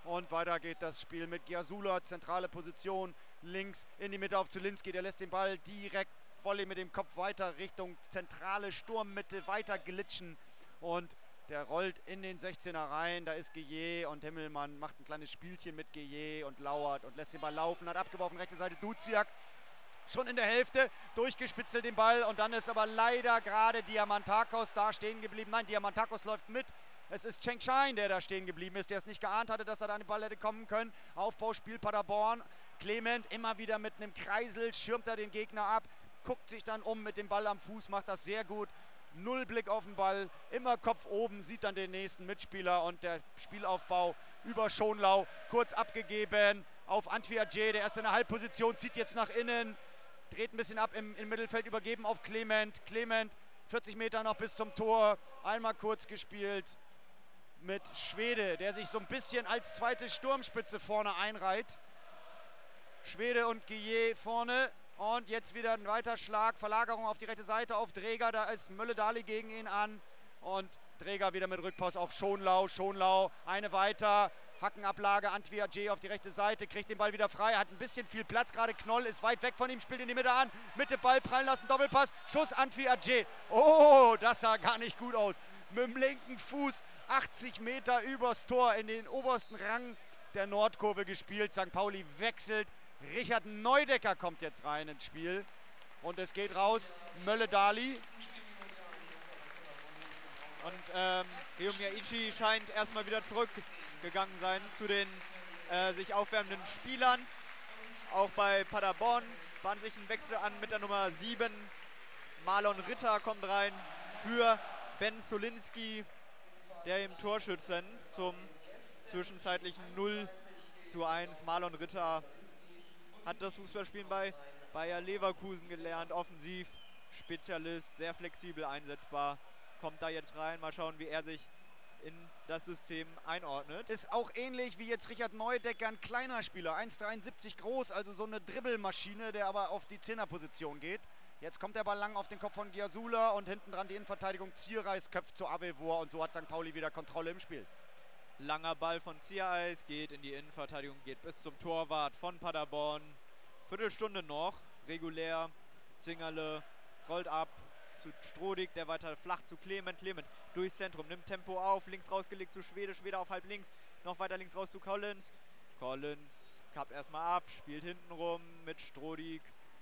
Und weiter geht das Spiel mit Gyasula, zentrale Position, links in die Mitte auf Zulinski. Der lässt den Ball direkt Volley mit dem Kopf weiter Richtung zentrale Sturmmitte weiter glitschen. Und der rollt in den 16er rein. Da ist Guillet und Himmelmann macht ein kleines Spielchen mit Guillet und lauert und lässt den Ball laufen. Hat abgeworfen, rechte Seite Duziak. Schon in der Hälfte, durchgespitzelt den Ball und dann ist aber leider gerade Diamantakos da stehen geblieben. Nein, Diamantakos läuft mit. Es ist Cheng Shine, der da stehen geblieben ist, der es nicht geahnt hatte, dass er da an den Ball hätte kommen können. Aufbauspiel Paderborn. Clement immer wieder mit einem Kreisel, schirmt er den Gegner ab, guckt sich dann um mit dem Ball am Fuß, macht das sehr gut. Null Blick auf den Ball, immer Kopf oben, sieht dann den nächsten Mitspieler und der Spielaufbau über Schonlau, kurz abgegeben auf Antwi Adje, der erst in der Halbposition, zieht jetzt nach innen, dreht ein bisschen ab im Mittelfeld, übergeben auf Clement. Clement, 40 Meter noch bis zum Tor, einmal kurz gespielt mit Schwede, der sich so ein bisschen als zweite Sturmspitze vorne einreiht. Schwede und Guillet vorne. Und jetzt wieder ein weiter Schlag, Verlagerung auf die rechte Seite auf Dräger, da ist Mölle-Dali gegen ihn an und Dräger wieder mit Rückpass auf Schonlau, Schonlau, eine weiter, Hackenablage, Antwi Adje auf die rechte Seite, kriegt den Ball wieder frei, hat ein bisschen viel Platz, gerade Knoll ist weit weg von ihm, spielt in die Mitte an, Mitte Ball prallen lassen, Doppelpass, Schuss Antwi Adje, oh, das sah gar nicht gut aus, mit dem linken Fuß 80 Meter übers Tor in den obersten Rang der Nordkurve gespielt, St. Pauli wechselt. Richard Neudecker kommt jetzt rein ins Spiel und es geht raus, Mölle-Dali. Und Ryomir Ichi scheint erstmal wieder zurückgegangen sein zu den sich aufwärmenden Spielern. Auch bei Paderborn bahnt sich ein Wechsel an mit der Nummer 7. Marlon Ritter kommt rein für Ben Zulinski, der im Torschützen zum zwischenzeitlichen 0:1. Marlon Ritter hat das Fußballspielen bei Bayer Leverkusen gelernt, offensiv Spezialist, sehr flexibel einsetzbar, kommt da jetzt rein, mal schauen, wie er sich in das System einordnet. Ist auch ähnlich wie jetzt Richard Neudecker, ein kleiner Spieler, 1,73 groß, also so eine Dribbelmaschine, der aber auf die Zehnerposition geht. Jetzt kommt der Ball lang auf den Kopf von Gyasula und hinten dran die Innenverteidigung Zierreis köpft zu Avevor und so hat St. Pauli wieder Kontrolle im Spiel. Langer Ball von Ziereis, geht in die Innenverteidigung, geht bis zum Torwart von Paderborn. Viertelstunde noch, regulär. Zingerle rollt ab zu Strodig, der weiter flach zu Clement. Clement durchs Zentrum, nimmt Tempo auf, links rausgelegt zu Schwede. Schwede auf halb links, noch weiter links raus zu Collins. Collins kappt erstmal ab, spielt hinten rum mit Strodig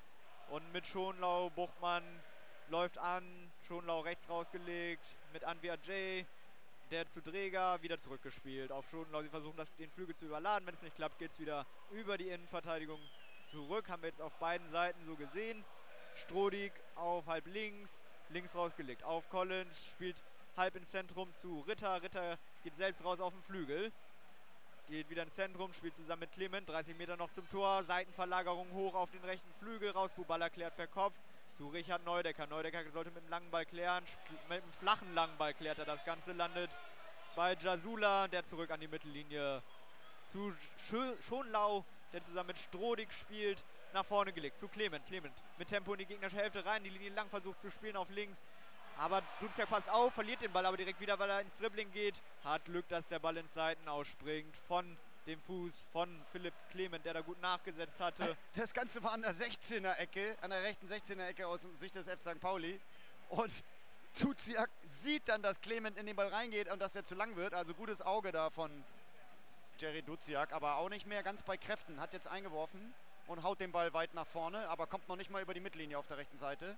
und mit Schonlau. Buchmann läuft an, Schonlau rechts rausgelegt mit Antwi Adje. Der zu Dräger, wieder zurückgespielt auf Schonlau. Sie versuchen den Flügel zu überladen. Wenn es nicht klappt, geht es wieder über die Innenverteidigung zurück. Haben wir jetzt auf beiden Seiten so gesehen. Strodig auf halb links, links rausgelegt. Auf Collins, spielt halb ins Zentrum zu Ritter. Ritter geht selbst raus auf den Flügel. Geht wieder ins Zentrum, spielt zusammen mit Clement. 30 Meter noch zum Tor. Seitenverlagerung hoch auf den rechten Flügel raus. Buballa klärt per Kopf. Zu Richard Neudecker. Neudecker sollte mit dem langen Ball klären. Mit dem flachen langen Ball klärt er das Ganze. Landet bei Gyasula, der zurück an die Mittellinie. Zu Schonlau, der zusammen mit Strodig spielt. Nach vorne gelegt. Zu Clement. Clement mit Tempo in die gegnerische Hälfte rein. Die Linie lang versucht zu spielen auf links. Aber Duziak passt auf, verliert den Ball aber direkt wieder, weil er ins Dribbling geht. Hat Glück, dass der Ball ins Seiten ausspringt von dem Fuß von Philipp Clement, der da gut nachgesetzt hatte. Das Ganze war an der 16er-Ecke, an der rechten 16er-Ecke aus Sicht des F. St. Pauli. Und Duziak sieht dann, dass Clement in den Ball reingeht und dass er zu lang wird. Also gutes Auge da von Jerry Duziak, aber auch nicht mehr ganz bei Kräften. Hat jetzt eingeworfen und haut den Ball weit nach vorne, aber kommt noch nicht mal über die Mittellinie auf der rechten Seite.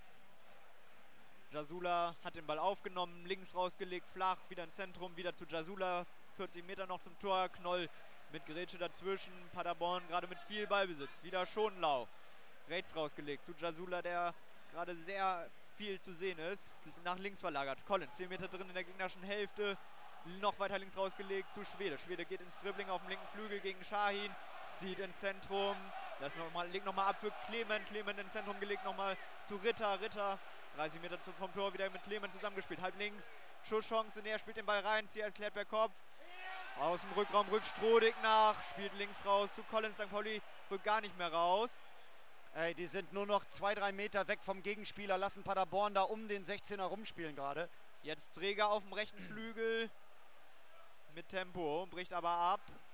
Gyasula hat den Ball aufgenommen, links rausgelegt, flach, wieder ins Zentrum, wieder zu Gyasula. 40 Meter noch zum Tor, Knoll mit Grätsche dazwischen. Paderborn gerade mit viel Ballbesitz. Wieder Schonlau. Rechts rausgelegt zu Gyasula, der gerade sehr viel zu sehen ist. Nach links verlagert. Collins 10 Meter drin in der gegnerischen Hälfte. Noch weiter links rausgelegt zu Schwede. Schwede geht ins Dribbling auf dem linken Flügel gegen Shahin. Zieht ins Zentrum. Legt nochmal ab für Clement. Clement ins Zentrum gelegt nochmal zu Ritter. Ritter 30 Meter vom Tor wieder mit Clement zusammengespielt. Halb links. Schusschance. Er spielt den Ball rein. Zieher klärt per Kopf. Aus dem Rückraum rückt Strodig nach, spielt links raus zu Collins. St. Pauli rückt gar nicht mehr raus. Ey, die sind nur noch 2-3 Meter weg vom Gegenspieler, lassen Paderborn da um den 16er rumspielen gerade. Jetzt Träger auf dem rechten Flügel mit Tempo, bricht aber ab.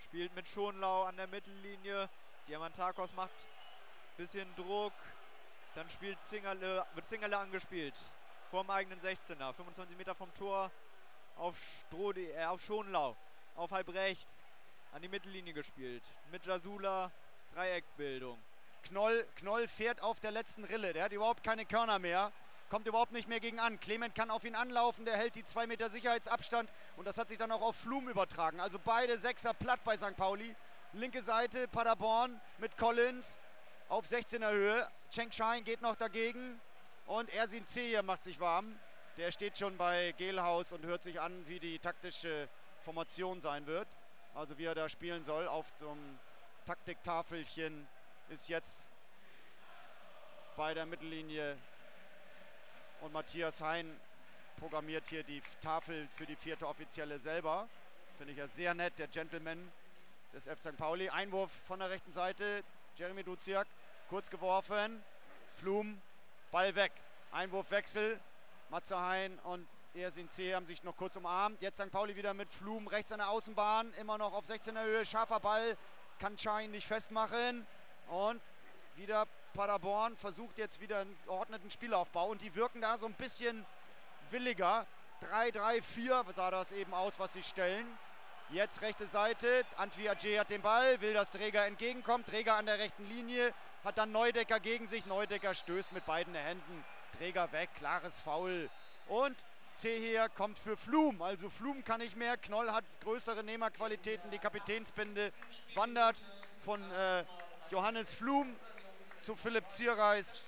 spielt mit Schonlau an der Mittellinie. Diamantakos macht ein bisschen Druck. Dann wird Zingerle angespielt. Vorm eigenen 16er. 25 Meter vom Tor auf Schonlau. Auf halb rechts. An die Mittellinie gespielt. Mit Jasula. Dreieckbildung. Knoll fährt auf der letzten Rille. Der hat überhaupt keine Körner mehr. Kommt überhaupt nicht mehr gegen an. Clement kann auf ihn anlaufen. Der hält die 2 Meter Sicherheitsabstand. Und das hat sich dann auch auf Flum übertragen. Also beide Sechser platt bei St. Pauli. Linke Seite Paderborn mit Collins auf 16er Höhe. Cheng Shine geht noch dagegen. Und Ersin Cehier macht sich warm. Der steht schon bei Gelhaus und hört sich an, wie die taktische Formation sein wird. Also wie er da spielen soll. Auf so einem Taktiktafelchen ist jetzt bei der Mittellinie. Und Matthias Hein programmiert hier die Tafel für die 4. Offizielle selber. Finde ich ja sehr nett, der Gentleman des FC St. Pauli. Einwurf von der rechten Seite. Jeremy Duziak, kurz geworfen. Flum, Ball weg. Einwurfwechsel. Matze Hein und Ersin Cehier haben sich noch kurz umarmt. Jetzt St. Pauli wieder mit Flum rechts an der Außenbahn. Immer noch auf 16er Höhe. Scharfer Ball. Kann Schein nicht festmachen. Und wieder Paderborn versucht jetzt wieder einen geordneten Spielaufbau. Und die wirken da so ein bisschen williger. 3-3-4 sah das eben aus, was sie stellen. Jetzt rechte Seite. Antwi Adje hat den Ball. Will, dass Dräger entgegenkommt. Dräger an der rechten Linie. Hat dann Neudecker gegen sich. Neudecker stößt mit beiden Händen. Dräger weg. Klares Foul. Und Cehier kommt für Flum. Also Flum kann nicht mehr. Knoll hat größere Nehmerqualitäten. Die Kapitänsbinde wandert von Johannes Flum zu Philipp Zierreis.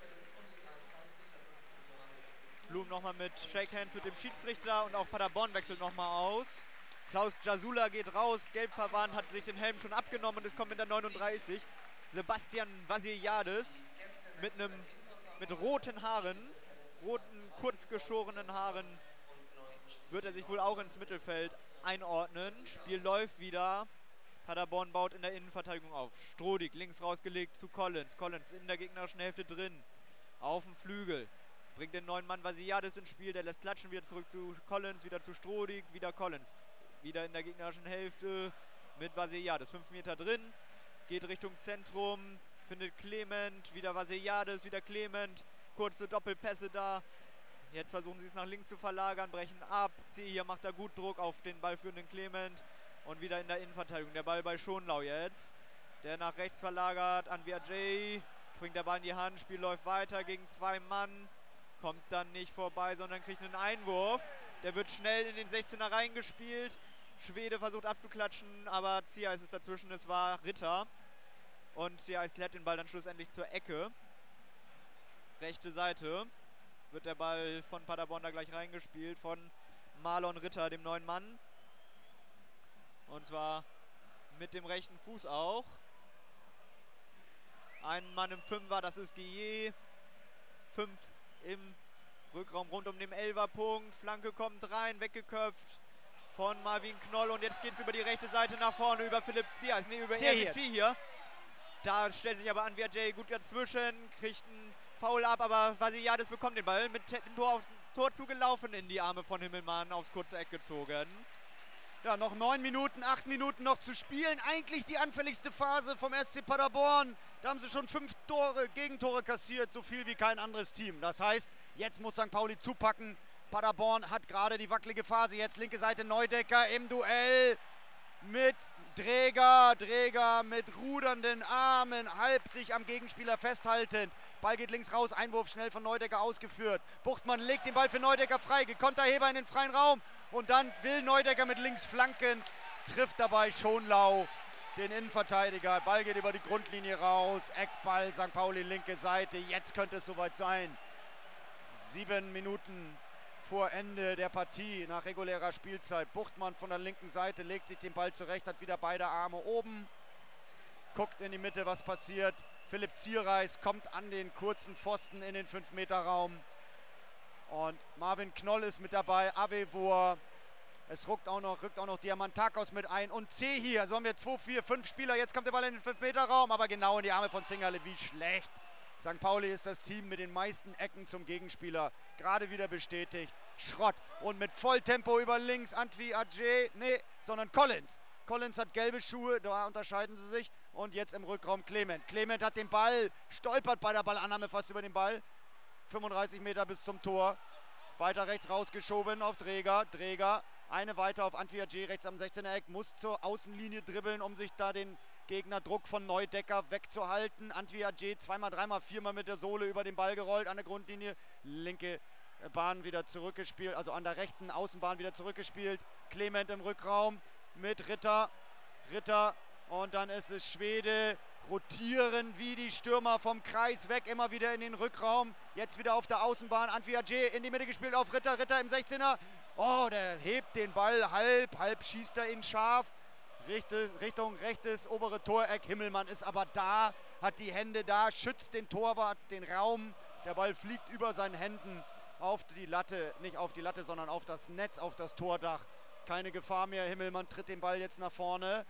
Flum nochmal mit Shakehands mit dem Schiedsrichter und auch Paderborn wechselt nochmal aus. Klaus Jasula geht raus, gelb verwarnt, hat sich den Helm schon abgenommen und es kommt mit der 39. Sebastian Vasiliades mit roten Haaren, roten, kurz geschorenen Haaren, wird er sich wohl auch ins Mittelfeld einordnen. Spiel läuft wieder. Paderborn baut in der Innenverteidigung auf. Strodig links rausgelegt zu Collins. Collins in der gegnerischen Hälfte drin. Auf dem Flügel. Bringt den neuen Mann Vasiliades ins Spiel. Der lässt klatschen. Wieder zurück zu Collins. Wieder zu Strodig. Wieder Collins. Wieder in der gegnerischen Hälfte mit Vasiliades. 5 Meter drin. Geht Richtung Zentrum. Findet Clement. Wieder Vasiliades. Wieder Clement. Kurze Doppelpässe da. Jetzt versuchen sie es nach links zu verlagern. Brechen ab. Hier macht er gut Druck auf den ballführenden Clement. Und wieder in der Innenverteidigung. Der Ball bei Schonlau jetzt. Der nach rechts verlagert. Anvi Ajay. Springt der Ball in die Hand. Spiel läuft weiter gegen 2 Mann. Kommt dann nicht vorbei, sondern kriegt einen Einwurf. Der wird schnell in den 16er reingespielt. Schwede versucht abzuklatschen, aber Zierreis ist dazwischen. Es war Ritter. Und Zierreis klärt den Ball dann schlussendlich zur Ecke. Rechte Seite. Wird der Ball von Paderborn da gleich reingespielt. Von Marlon Ritter, dem neuen Mann. Und zwar mit dem rechten Fuß auch. Ein Mann im Fünfer, das ist Guillet. 5 im Rückraum rund um den Elferpunkt. Flanke kommt rein, weggeköpft von Marvin Knoll. Und jetzt geht es über die rechte Seite nach vorne, über Philipp Zierreis. Nee, über RBC hier. Da stellt sich aber Anvi Ajay gut dazwischen, kriegt einen Foul ab, aber Vasiliades bekommt den Ball. Mit dem Tor aufs Tor zugelaufen, in die Arme von Himmelmann, aufs kurze Eck gezogen. Ja, noch 9 Minuten, 8 Minuten noch zu spielen. Eigentlich die anfälligste Phase vom SC Paderborn. Da haben sie schon 5 Gegentore kassiert, so viel wie kein anderes Team. Das heißt, jetzt muss St. Pauli zupacken. Paderborn hat gerade die wackelige Phase. Jetzt linke Seite Neudecker im Duell mit Dräger. Dräger mit rudernden Armen, halb sich am Gegenspieler festhaltend. Ball geht links raus, Einwurf schnell von Neudecker ausgeführt. Buchtmann legt den Ball für Neudecker frei. Gekonterheber in den freien Raum. Und dann will Neudecker mit links flanken, trifft dabei Schonlau, den Innenverteidiger. Ball geht über die Grundlinie raus, Eckball, St. Pauli linke Seite. Jetzt könnte es soweit sein. 7 Minuten vor Ende der Partie nach regulärer Spielzeit. Buchtmann von der linken Seite legt sich den Ball zurecht, hat wieder beide Arme oben. Guckt in die Mitte, was passiert. Philipp Zierreis kommt an den kurzen Pfosten in den 5-Meter-Raum. Und Marvin Knoll ist mit dabei, Avevor. Es rückt auch noch Diamantakos mit ein. Und Cehier, also haben wir 2, 4, 5 Spieler. Jetzt kommt der Ball in den 5-Meter-Raum, aber genau in die Arme von Zingerle. Wie schlecht. St. Pauli ist das Team mit den meisten Ecken zum Gegenspieler. Gerade wieder bestätigt. Schrott. Und mit Volltempo über links Antwi Ajay. Nee, sondern Collins. Collins hat gelbe Schuhe, da unterscheiden sie sich. Und jetzt im Rückraum Clement. Clement hat den Ball, stolpert bei der Ballannahme fast über den Ball. 35 Meter bis zum Tor. Weiter rechts rausgeschoben auf Dräger. Dräger, eine weiter auf Antwi Adjei rechts am 16er Eck. Muss zur Außenlinie dribbeln, um sich da den Gegnerdruck von Neudecker wegzuhalten. Antwi Adjei zweimal, dreimal, viermal mit der Sohle über den Ball gerollt an der Grundlinie. Linke Bahn wieder zurückgespielt, also an der rechten Außenbahn wieder zurückgespielt. Clement im Rückraum mit Ritter. Ritter und dann ist es Schwede. Rotieren wie die Stürmer vom Kreis weg, immer wieder in den Rückraum. Jetzt wieder auf der Außenbahn. Antwi Adjei in die Mitte gespielt auf Ritter. Ritter im 16er. Oh, der hebt den Ball halb schießt er ihn scharf. Richtung rechtes obere Toreck. Himmelmann ist aber da, hat die Hände da, schützt den Torwart, den Raum. Der Ball fliegt über seinen Händen auf die Latte, nicht auf die Latte, sondern auf das Netz, auf das Tordach. Keine Gefahr mehr. Himmelmann tritt den Ball jetzt nach vorne.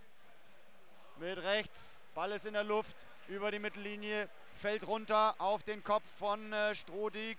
Mit rechts. Ball ist in der Luft. Über die Mittellinie. Fällt runter auf den Kopf von Strodig.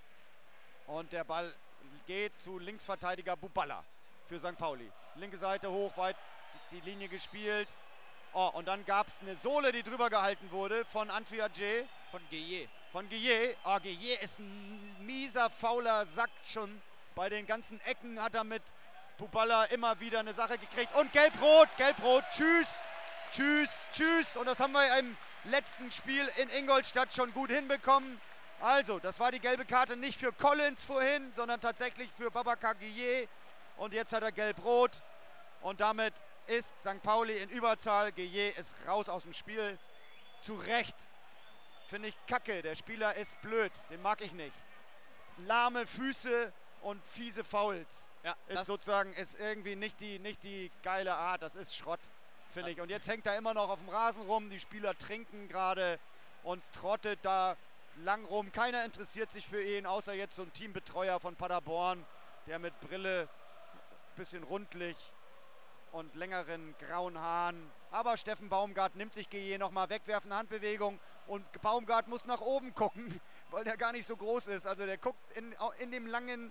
Und der Ball geht zu Linksverteidiger Buballa für St. Pauli. Linke Seite hoch, weit die Linie gespielt. Oh, und dann gab es eine Sohle, die drüber gehalten wurde von Antwi Adjei. Von Guillet. Von Guillet. Oh, Guillet ist ein mieser, fauler Sack schon. Bei den ganzen Ecken hat er mit Buballa immer wieder eine Sache gekriegt. Und gelb-rot, tschüss, tschüss, tschüss. Und das haben wir im letzten Spiel in Ingolstadt schon gut hinbekommen. Also, das war die gelbe Karte nicht für Collins vorhin, sondern tatsächlich für Babacar Guillet. Und jetzt hat er gelb-rot. Und damit ist St. Pauli in Überzahl. Guillet ist raus aus dem Spiel. Zu Recht. Finde ich kacke. Der Spieler ist blöd. Den mag ich nicht. Lahme Füße und fiese Fouls. Ja, ist irgendwie nicht die geile Art. Das ist Schrott, finde ich. Und jetzt hängt er immer noch auf dem Rasen rum. Die Spieler trinken gerade und trottet da lang rum. Keiner interessiert sich für ihn, außer jetzt so ein Teambetreuer von Paderborn, der mit Brille, bisschen rundlich und längeren grauen Haaren. Aber Steffen Baumgart nimmt sich Guillet nochmal, wegwerfende Handbewegung. Und Baumgart muss nach oben gucken, weil der gar nicht so groß ist. Also der guckt an dem langen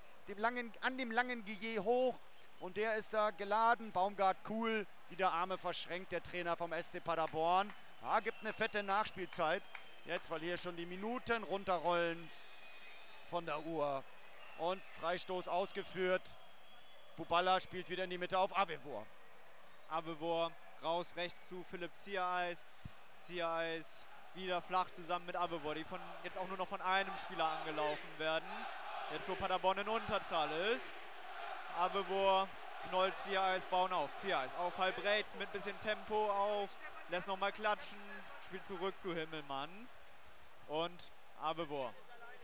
Guillet hoch und der ist da geladen. Baumgart cool, wieder Arme verschränkt, der Trainer vom SC Paderborn. Ja, gibt eine fette Nachspielzeit. Jetzt, weil hier schon die Minuten runterrollen von der Uhr. Und Freistoß ausgeführt. Buballa spielt wieder in die Mitte auf Avevor. Avevor raus rechts zu Philipp Ziereis. Ziereis wieder flach zusammen mit Avevor, die jetzt auch nur noch von einem Spieler angelaufen werden. Jetzt wo Paderborn in Unterzahl ist. Avevor knollt Ziereis, bauen auf. Ziereis auf halb rechts mit bisschen Tempo auf. Lässt nochmal klatschen. Spielt zurück zu Himmelmann. Und Avevor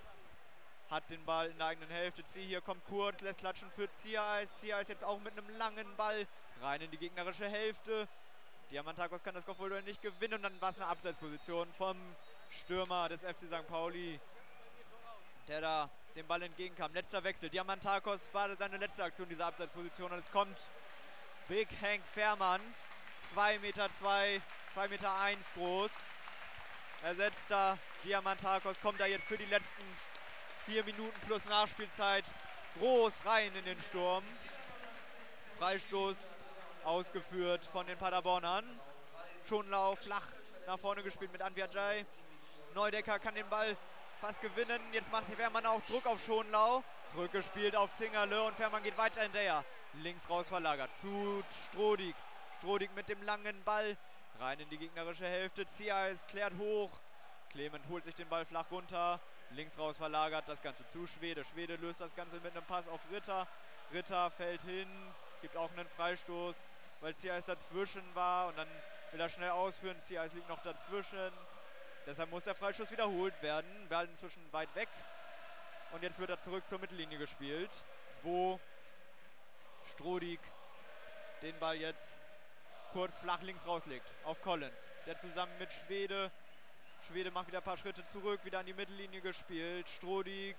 hat den Ball in der eigenen Hälfte. Hier kommt kurz, lässt klatschen für Ziereis. Ziereis jetzt auch mit einem langen Ball rein in die gegnerische Hälfte. Diamantakos kann das Kopfballduell nicht gewinnen und dann war es eine Abseitsposition vom Stürmer des FC St. Pauli, der da dem Ball entgegenkam. Letzter Wechsel. Diamantakos war seine letzte Aktion dieser Abseitsposition und es kommt Big Hank Fährmann. 2,2 Meter, 2,1 Meter groß. Ersetzter Diamantakos kommt da jetzt für die letzten 4 Minuten plus Nachspielzeit groß rein in den Sturm. Freistoß ausgeführt von den Paderbornern. Schonlau flach nach vorne gespielt mit Antwi Adjei. Neudecker kann den Ball fast gewinnen. Jetzt macht Fährmann auch Druck auf Schonlau. Zurückgespielt auf Zingerle und Fährmann geht weiter hinterher. Links raus verlagert zu Strodig. Strodig mit dem langen Ball rein in die gegnerische Hälfte. Ziereis klärt hoch. Clement holt sich den Ball flach runter. Links raus verlagert das Ganze zu Schwede. Schwede löst das Ganze mit einem Pass auf Ritter. Ritter fällt hin. Gibt auch einen Freistoß, weil Ziereis dazwischen war und dann will er schnell ausführen. Ziereis liegt noch dazwischen. Deshalb muss der Freistoß wiederholt werden. Ball inzwischen weit weg. Und jetzt wird er zurück zur Mittellinie gespielt, wo Strodig den Ball jetzt kurz flach links rauslegt auf Collins. Der zusammen mit Schwede. Schwede macht wieder ein paar Schritte zurück, wieder an die Mittellinie gespielt. Strodig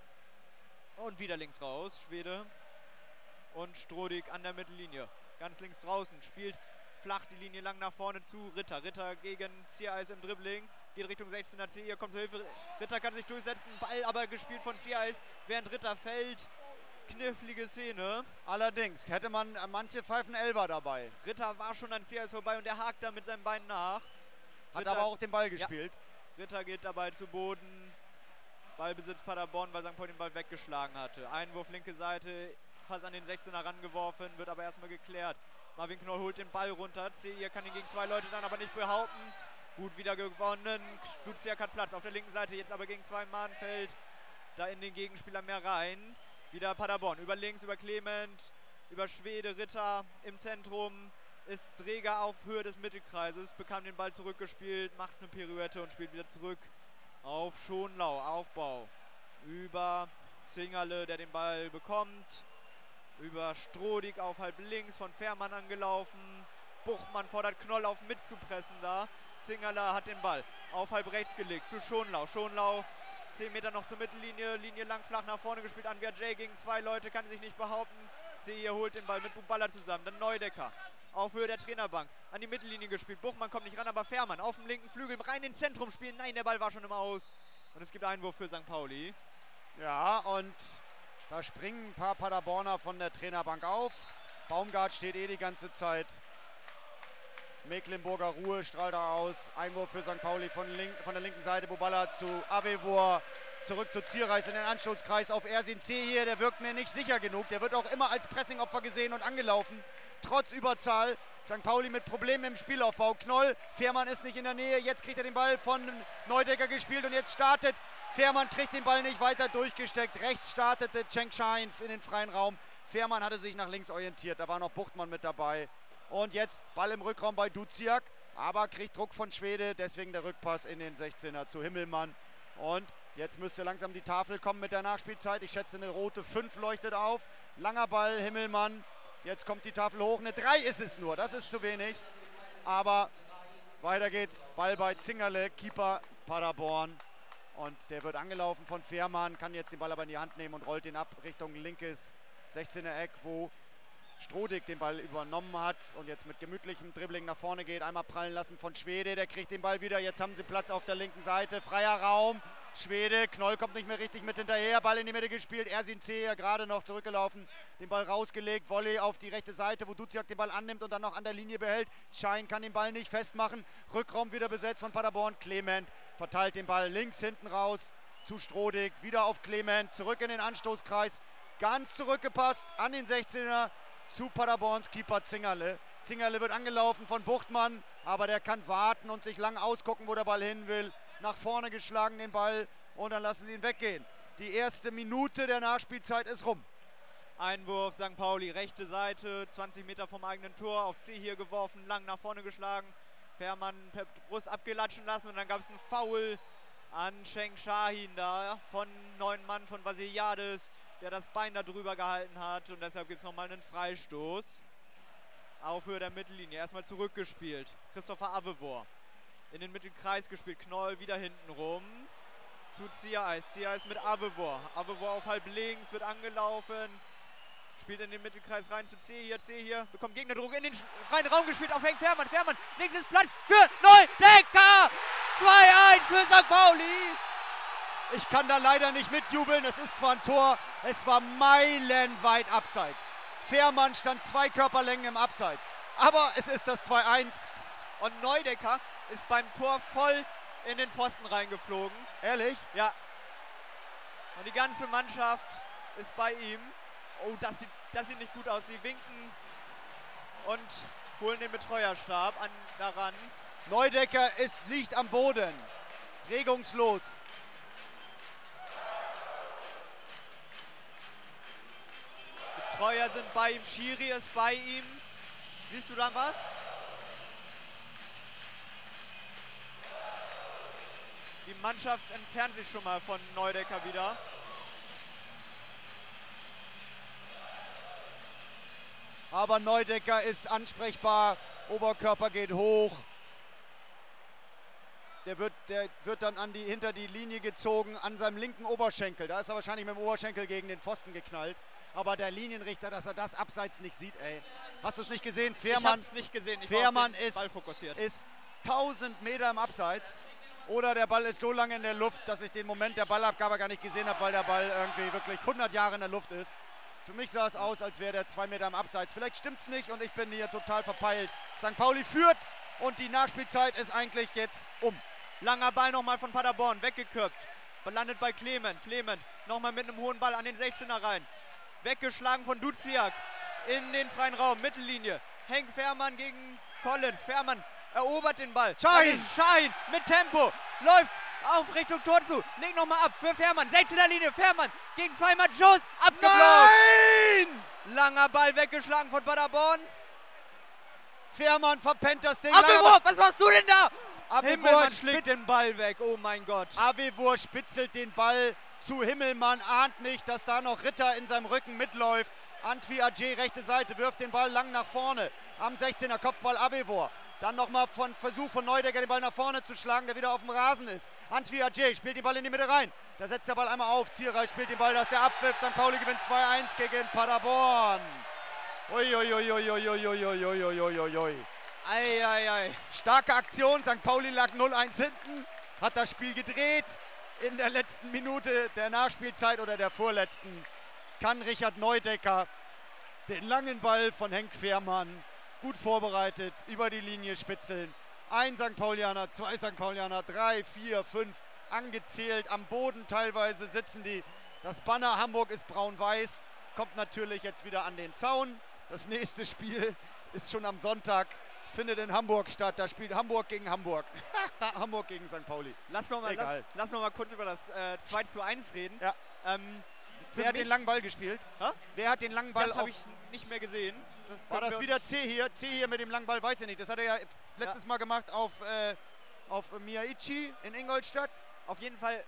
und wieder links raus. Schwede und Strodig an der Mittellinie. Ganz links draußen, spielt flach die Linie lang nach vorne zu Ritter. Ritter gegen Ziereis im Dribbling, geht Richtung 16er Hier kommt zur Hilfe. Ritter kann sich durchsetzen, Ball aber gespielt von Ziereis, während Ritter fällt. knifflige Szene. Allerdings hätte man manche pfeifen Elfer dabei. Ritter war schon an CIS vorbei und er hakt da mit seinem Bein nach. Hat aber auch den Ball gespielt. Ja. Ritter geht dabei zu Boden. Ballbesitz Paderborn, weil St. Pauli den Ball weggeschlagen hatte. Einwurf linke Seite, fast an den 16er rangeworfen, wird aber erstmal geklärt. Marvin Knoll holt den Ball runter. Hier kann ihn gegen 2 Leute dann aber nicht behaupten. Gut wieder gewonnen. Duziak hat Platz auf der linken Seite, jetzt aber gegen 2 Mann fällt da in den Gegenspieler mehr rein. Wieder Paderborn, über links, über Clement, über Schwede, Ritter im Zentrum, ist Träger auf Höhe des Mittelkreises, bekam den Ball zurückgespielt, macht eine Pirouette und spielt wieder zurück auf Schonlau, Aufbau. Über Zingerle, der den Ball bekommt, über Strodig auf halb links, von Fährmann angelaufen, Buchmann fordert Knoll auf mitzupressen da, Zingerle hat den Ball auf halb rechts gelegt zu Schonlau, Schonlau 10 Meter noch zur Mittellinie, Linie lang flach nach vorne gespielt, Anwar Jay gegen 2 Leute, kann sich nicht behaupten. Hier holt den Ball mit Buballa zusammen, dann Neudecker auf Höhe der Trainerbank, an die Mittellinie gespielt. Buchmann kommt nicht ran, aber Fährmann auf dem linken Flügel rein ins Zentrum spielen. Nein, der Ball war schon im Aus und es gibt Einwurf für St. Pauli. Ja, und da springen ein paar Paderborner von der Trainerbank auf. Baumgart steht die ganze Zeit. Mecklenburger Ruhe strahlt da aus. Einwurf für St. Pauli von der linken Seite. Buballa zu Avevor. Zurück zu Zierreis in den Anschlusskreis auf Ersin C. hier. Der wirkt mir nicht sicher genug. Der wird auch immer als Pressingopfer gesehen und angelaufen. Trotz Überzahl. St. Pauli mit Problemen im Spielaufbau. Knoll. Fährmann ist nicht in der Nähe. Jetzt kriegt er den Ball von Neudecker gespielt und jetzt startet. Fährmann kriegt den Ball nicht weiter durchgesteckt. Rechts startete Cheng Shine in den freien Raum. Fährmann hatte sich nach links orientiert. Da war noch Buchtmann mit dabei. Und jetzt Ball im Rückraum bei Duziak, aber kriegt Druck von Schwede, deswegen der Rückpass in den 16er zu Himmelmann. Und jetzt müsste langsam die Tafel kommen mit der Nachspielzeit. Ich schätze, eine rote 5 leuchtet auf. Langer Ball, Himmelmann. Jetzt kommt die Tafel hoch. Eine 3 ist es nur, das ist zu wenig. Aber weiter geht's. Ball bei Zingerle, Keeper Paderborn. Und der wird angelaufen von Fährmann, kann jetzt den Ball aber in die Hand nehmen und rollt ihn ab Richtung linkes 16er Eck, wo Strodig den Ball übernommen hat und jetzt mit gemütlichem Dribbling nach vorne geht. Einmal prallen lassen von Schwede, der kriegt den Ball wieder. Jetzt haben sie Platz auf der linken Seite. Freier Raum. Schwede, Knoll kommt nicht mehr richtig mit hinterher. Ball in die Mitte gespielt. Ersin C. ja gerade noch zurückgelaufen. Den Ball rausgelegt. Volley auf die rechte Seite, wo Duziak den Ball annimmt und dann noch an der Linie behält. Schein kann den Ball nicht festmachen. Rückraum wieder besetzt von Paderborn. Clement verteilt den Ball links hinten raus zu Strodig. Wieder auf Clement. Zurück in den Anstoßkreis. Ganz zurückgepasst an den 16er. Zu Paderborns Keeper Zingerle. Zingerle wird angelaufen von Buchtmann, aber der kann warten und sich lang ausgucken, wo der Ball hin will. Nach vorne geschlagen den Ball und dann lassen sie ihn weggehen. Die erste Minute der Nachspielzeit ist rum. Einwurf St. Pauli, rechte Seite, 20 Meter vom eigenen Tor, auf C hier geworfen, lang nach vorne geschlagen. Fährmann per Brust abgelatschen lassen und dann gab es einen Foul an Cheng Shahin da von 9 Mann von Vasiliades, der das Bein da drüber gehalten hat und deshalb gibt es nochmal einen Freistoß. Auf Höhe der Mittellinie, erstmal zurückgespielt. Christopher Avevor in den Mittelkreis gespielt, Knoll wieder hinten rum zu Ziereis. Ziereis mit Avevor. Avevor auf halb links, wird angelaufen, spielt in den Mittelkreis rein zu C hier, bekommt Gegnerdruck in den freien Raum gespielt auf Henk Fährmann. Fährmann, links ist Platz für Neudecker! 2-1 für St. Pauli! Ich kann da leider nicht mitjubeln, es ist zwar ein Tor, es war meilenweit abseits. Fährmann stand 2 Körperlängen im Abseits, aber es ist das 2-1. Und Neudecker ist beim Tor voll in den Pfosten reingeflogen. Ehrlich? Ja. Und die ganze Mannschaft ist bei ihm. Oh, das sieht nicht gut aus. Sie winken und holen den Betreuerstab daran. Neudecker liegt am Boden, regungslos. Betreuer sind bei ihm, Schiri ist bei ihm. Siehst du da was? Die Mannschaft entfernt sich schon mal von Neudecker wieder. Aber Neudecker ist ansprechbar, Oberkörper geht hoch. Der wird dann hinter die Linie gezogen an seinem linken Oberschenkel. Da ist er wahrscheinlich mit dem Oberschenkel gegen den Pfosten geknallt. Aber der Linienrichter, dass er das abseits nicht sieht, ey. Hast du es nicht gesehen? Fährmann, ich hab's nicht gesehen. Ich Fährmann war auf den Ball fokussiert. ist 1000 Meter im Abseits. Oder der Ball ist so lange in der Luft, dass ich den Moment der Ballabgabe gar nicht gesehen habe, weil der Ball irgendwie wirklich 100 Jahre in der Luft ist. Für mich sah es aus, als wäre der 2 Meter im Abseits. Vielleicht stimmt's nicht und ich bin hier total verpeilt. St. Pauli führt und die Nachspielzeit ist eigentlich jetzt um. Langer Ball nochmal von Paderborn, weggeköpft. Landet bei Clement. Clement nochmal mit einem hohen Ball an den 16er rein. Weggeschlagen von Duziak in den freien Raum, Mittellinie. Henk Fährmann gegen Collins. Fährmann erobert den Ball. Schein mit Tempo. Läuft auf Richtung Tor zu. Legt nochmal ab für Fährmann. 16er Linie. Fährmann gegen zweimal Schuss. Abgeblockt. Nein! Langer Ball weggeschlagen von Paderborn. Fährmann verpennt das Ding. Abwehrwurf, was machst du denn da? Himmelmann schlägt den Ball weg. Oh mein Gott. Avevor spitzelt den Ball zu Himmelmann. Ahnt nicht, dass da noch Ritter in seinem Rücken mitläuft. Antwi Ajay, rechte Seite, wirft den Ball lang nach vorne. Am 16er Kopfball Avevor. Dann nochmal Versuch von Neudecker, den Ball nach vorne zu schlagen, der wieder auf dem Rasen ist. Antwi Ajay spielt den Ball in die Mitte rein. Da setzt der Ball einmal auf. Zierreich spielt den Ball, das ist der Abpfiff. St. Pauli gewinnt 2-1 gegen Paderborn. Uiuiuiuiuiuiuiuiuiui. Ei. Starke Aktion, St. Pauli lag 0-1 hinten, hat das Spiel gedreht. In der letzten Minute der Nachspielzeit oder der vorletzten kann Richard Neudecker den langen Ball von Henk Fährmann gut vorbereitet über die Linie spitzeln. Ein St. Paulianer, 2 St. Paulianer, 3, 4, 5 angezählt. Am Boden teilweise sitzen die. Das Banner Hamburg ist braun-weiß, kommt natürlich jetzt wieder an den Zaun. Das nächste Spiel ist schon am Sonntag. Findet in Hamburg statt. Da spielt Hamburg gegen Hamburg. Hamburg gegen St. Pauli. Lass noch mal kurz über das 2:1 reden. Ja. Wer hat den langen Ball gespielt? Ha? Wer hat den langen Ball Das habe ich nicht mehr gesehen. War das wieder C hier? C hier mit dem langen Ball, weiß ich nicht. Das hat er ja letztes Mal gemacht auf Miyaichi in Ingolstadt. Auf jeden Fall,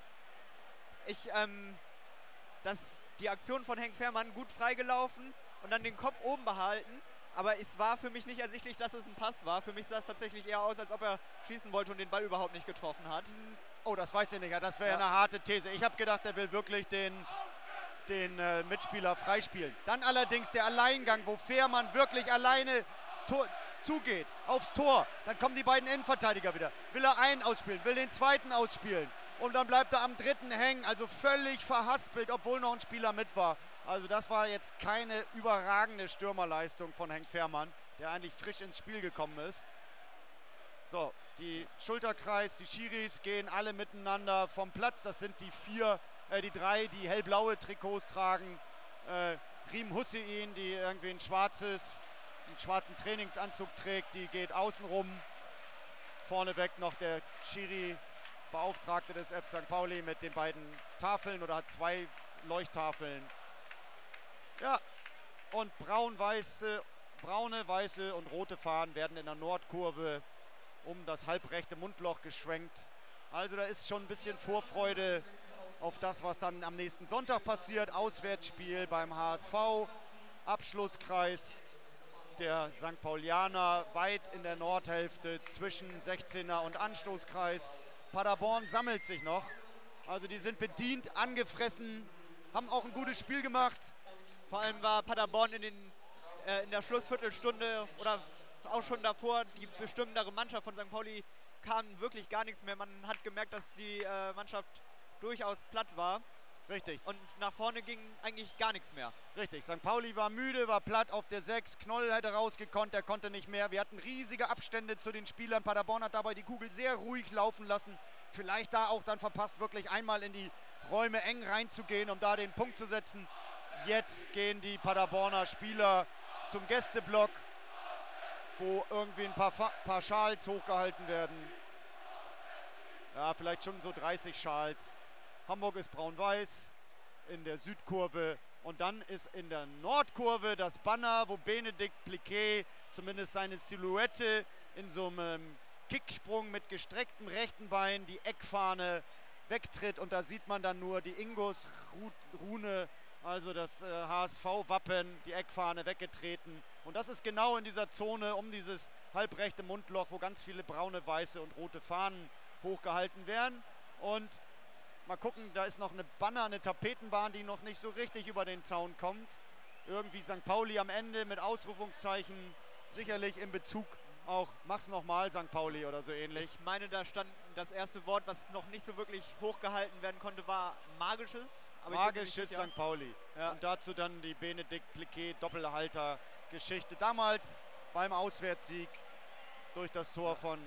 die Aktion von Henk Fährmann gut freigelaufen und dann den Kopf oben behalten. Aber es war für mich nicht ersichtlich, dass es ein Pass war. Für mich sah es tatsächlich eher aus, als ob er schießen wollte und den Ball überhaupt nicht getroffen hat. Oh, das weiß ich nicht. Ja, das wäre eine harte These. Ich habe gedacht, er will wirklich den Mitspieler freispielen. Dann allerdings der Alleingang, wo Fährmann wirklich alleine zugeht, aufs Tor. Dann kommen die beiden Innenverteidiger wieder. Will er einen ausspielen, will den zweiten ausspielen. Und dann bleibt er am dritten hängen. Also völlig verhaspelt, obwohl noch ein Spieler mit war. Also das war jetzt keine überragende Stürmerleistung von Henk Fährmann, der eigentlich frisch ins Spiel gekommen ist. So, die Schulterkreis, die Schiris gehen alle miteinander vom Platz. Das sind die drei, die hellblaue Trikots tragen. Riem Hussein, die irgendwie einen schwarzen Trainingsanzug trägt, die geht außen rum. Vorneweg noch der Schiri-Beauftragte des F. St. Pauli mit den beiden Tafeln oder hat 2 Leuchttafeln. Ja, und braune, weiße und rote Fahnen werden in der Nordkurve um das halbrechte Mundloch geschwenkt. Also da ist schon ein bisschen Vorfreude auf das, was dann am nächsten Sonntag passiert. Auswärtsspiel beim HSV, Abschlusskreis der St. Paulianer, weit in der Nordhälfte zwischen 16er und Anstoßkreis. Paderborn sammelt sich noch. Also die sind bedient, angefressen, haben auch ein gutes Spiel gemacht. Vor allem war Paderborn in der Schlussviertelstunde oder auch schon davor die bestimmendere Mannschaft von St. Pauli, kam wirklich gar nichts mehr. Man hat gemerkt, dass die Mannschaft durchaus platt war. Richtig. Und nach vorne ging eigentlich gar nichts mehr. Richtig. St. Pauli war müde, war platt auf der 6. Knoll hätte rausgekonnt, der konnte nicht mehr. Wir hatten riesige Abstände zu den Spielern. Paderborn hat dabei die Kugel sehr ruhig laufen lassen. Vielleicht da auch dann verpasst, wirklich einmal in die Räume eng reinzugehen, um da den Punkt zu setzen. Jetzt gehen die Paderborner Spieler zum Gästeblock, wo irgendwie ein paar Schals hochgehalten werden. Ja, vielleicht schon so 30 Schals. Hamburg ist braun-weiß in der Südkurve. Und dann ist in der Nordkurve das Banner, wo Benedikt Pliquet zumindest seine Silhouette in so einem Kicksprung mit gestrecktem rechten Bein die Eckfahne wegtritt. Und da sieht man dann nur die Ingus-Rune, also das HSV-Wappen, die Eckfahne weggetreten. Und das ist genau in dieser Zone um dieses halbrechte Mundloch, wo ganz viele braune, weiße und rote Fahnen hochgehalten werden. Und mal gucken, da ist noch eine Tapetenbahn, die noch nicht so richtig über den Zaun kommt. Irgendwie St. Pauli am Ende mit Ausrufungszeichen, sicherlich in Bezug auch, mach's nochmal, St. Pauli oder so ähnlich. Ich meine, da stand das erste Wort, was noch nicht so wirklich hochgehalten werden konnte, war magisches. Aber Magisches St. Pauli. Ja. Und dazu dann die Benedikt Pliquet Doppelhalter-Geschichte. Damals beim Auswärtssieg durch das Tor von,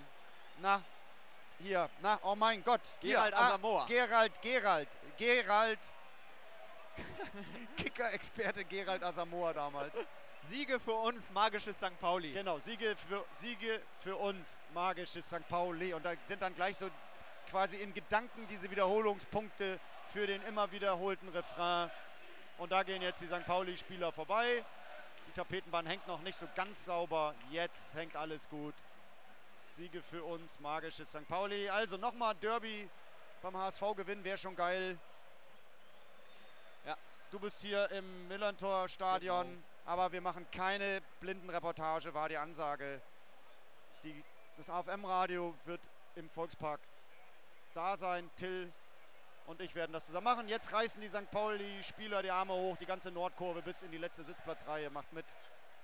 oh mein Gott. Gerald Asamoah. Gerald. Kicker-Experte Gerald Asamoah damals. Siege für uns, magisches St. Pauli. Genau, Siege für uns, magisches St. Pauli. Und da sind dann gleich so quasi in Gedanken diese Wiederholungspunkte für den immer wiederholten Refrain. Und da gehen jetzt die St. Pauli-Spieler vorbei. Die Tapetenbahn hängt noch nicht so ganz sauber. Jetzt hängt alles gut. Siege für uns, magisches St. Pauli. Also nochmal Derby beim HSV gewinnen, wäre schon geil. Ja. Du bist hier im Millantor-Stadion. Genau. Aber wir machen keine Blindenreportage, war die Ansage. Das AFM-Radio wird im Volkspark da sein. Till und ich werden das zusammen machen. Jetzt reißen die St. Pauli-Spieler die Arme hoch, die ganze Nordkurve bis in die letzte Sitzplatzreihe. Macht mit.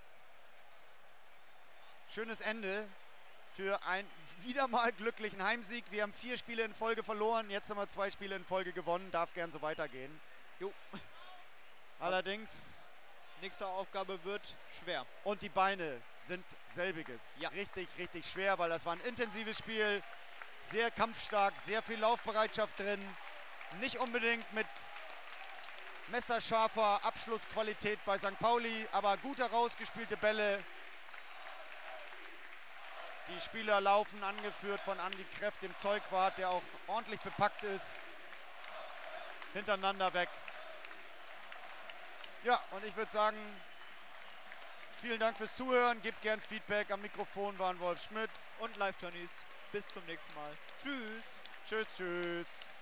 Schönes Ende für einen wieder mal glücklichen Heimsieg. Wir haben 4 Spiele in Folge verloren, jetzt haben wir 2 Spiele in Folge gewonnen. Darf gern so weitergehen. Jo. Allerdings... Nächste Aufgabe wird schwer. Und die Beine sind selbiges. Ja. Richtig, richtig schwer, weil das war ein intensives Spiel. Sehr kampfstark, sehr viel Laufbereitschaft drin. Nicht unbedingt mit messerscharfer Abschlussqualität bei St. Pauli, aber gut herausgespielte Bälle. Die Spieler laufen, angeführt von Andi Kräft, dem Zeugwart, der auch ordentlich bepackt ist. Hintereinander weg. Ja, und ich würde sagen, vielen Dank fürs Zuhören. Gebt gern Feedback. Am Mikrofon waren Wolf Schmidt und Live-Turnys. Bis zum nächsten Mal. Tschüss. Tschüss.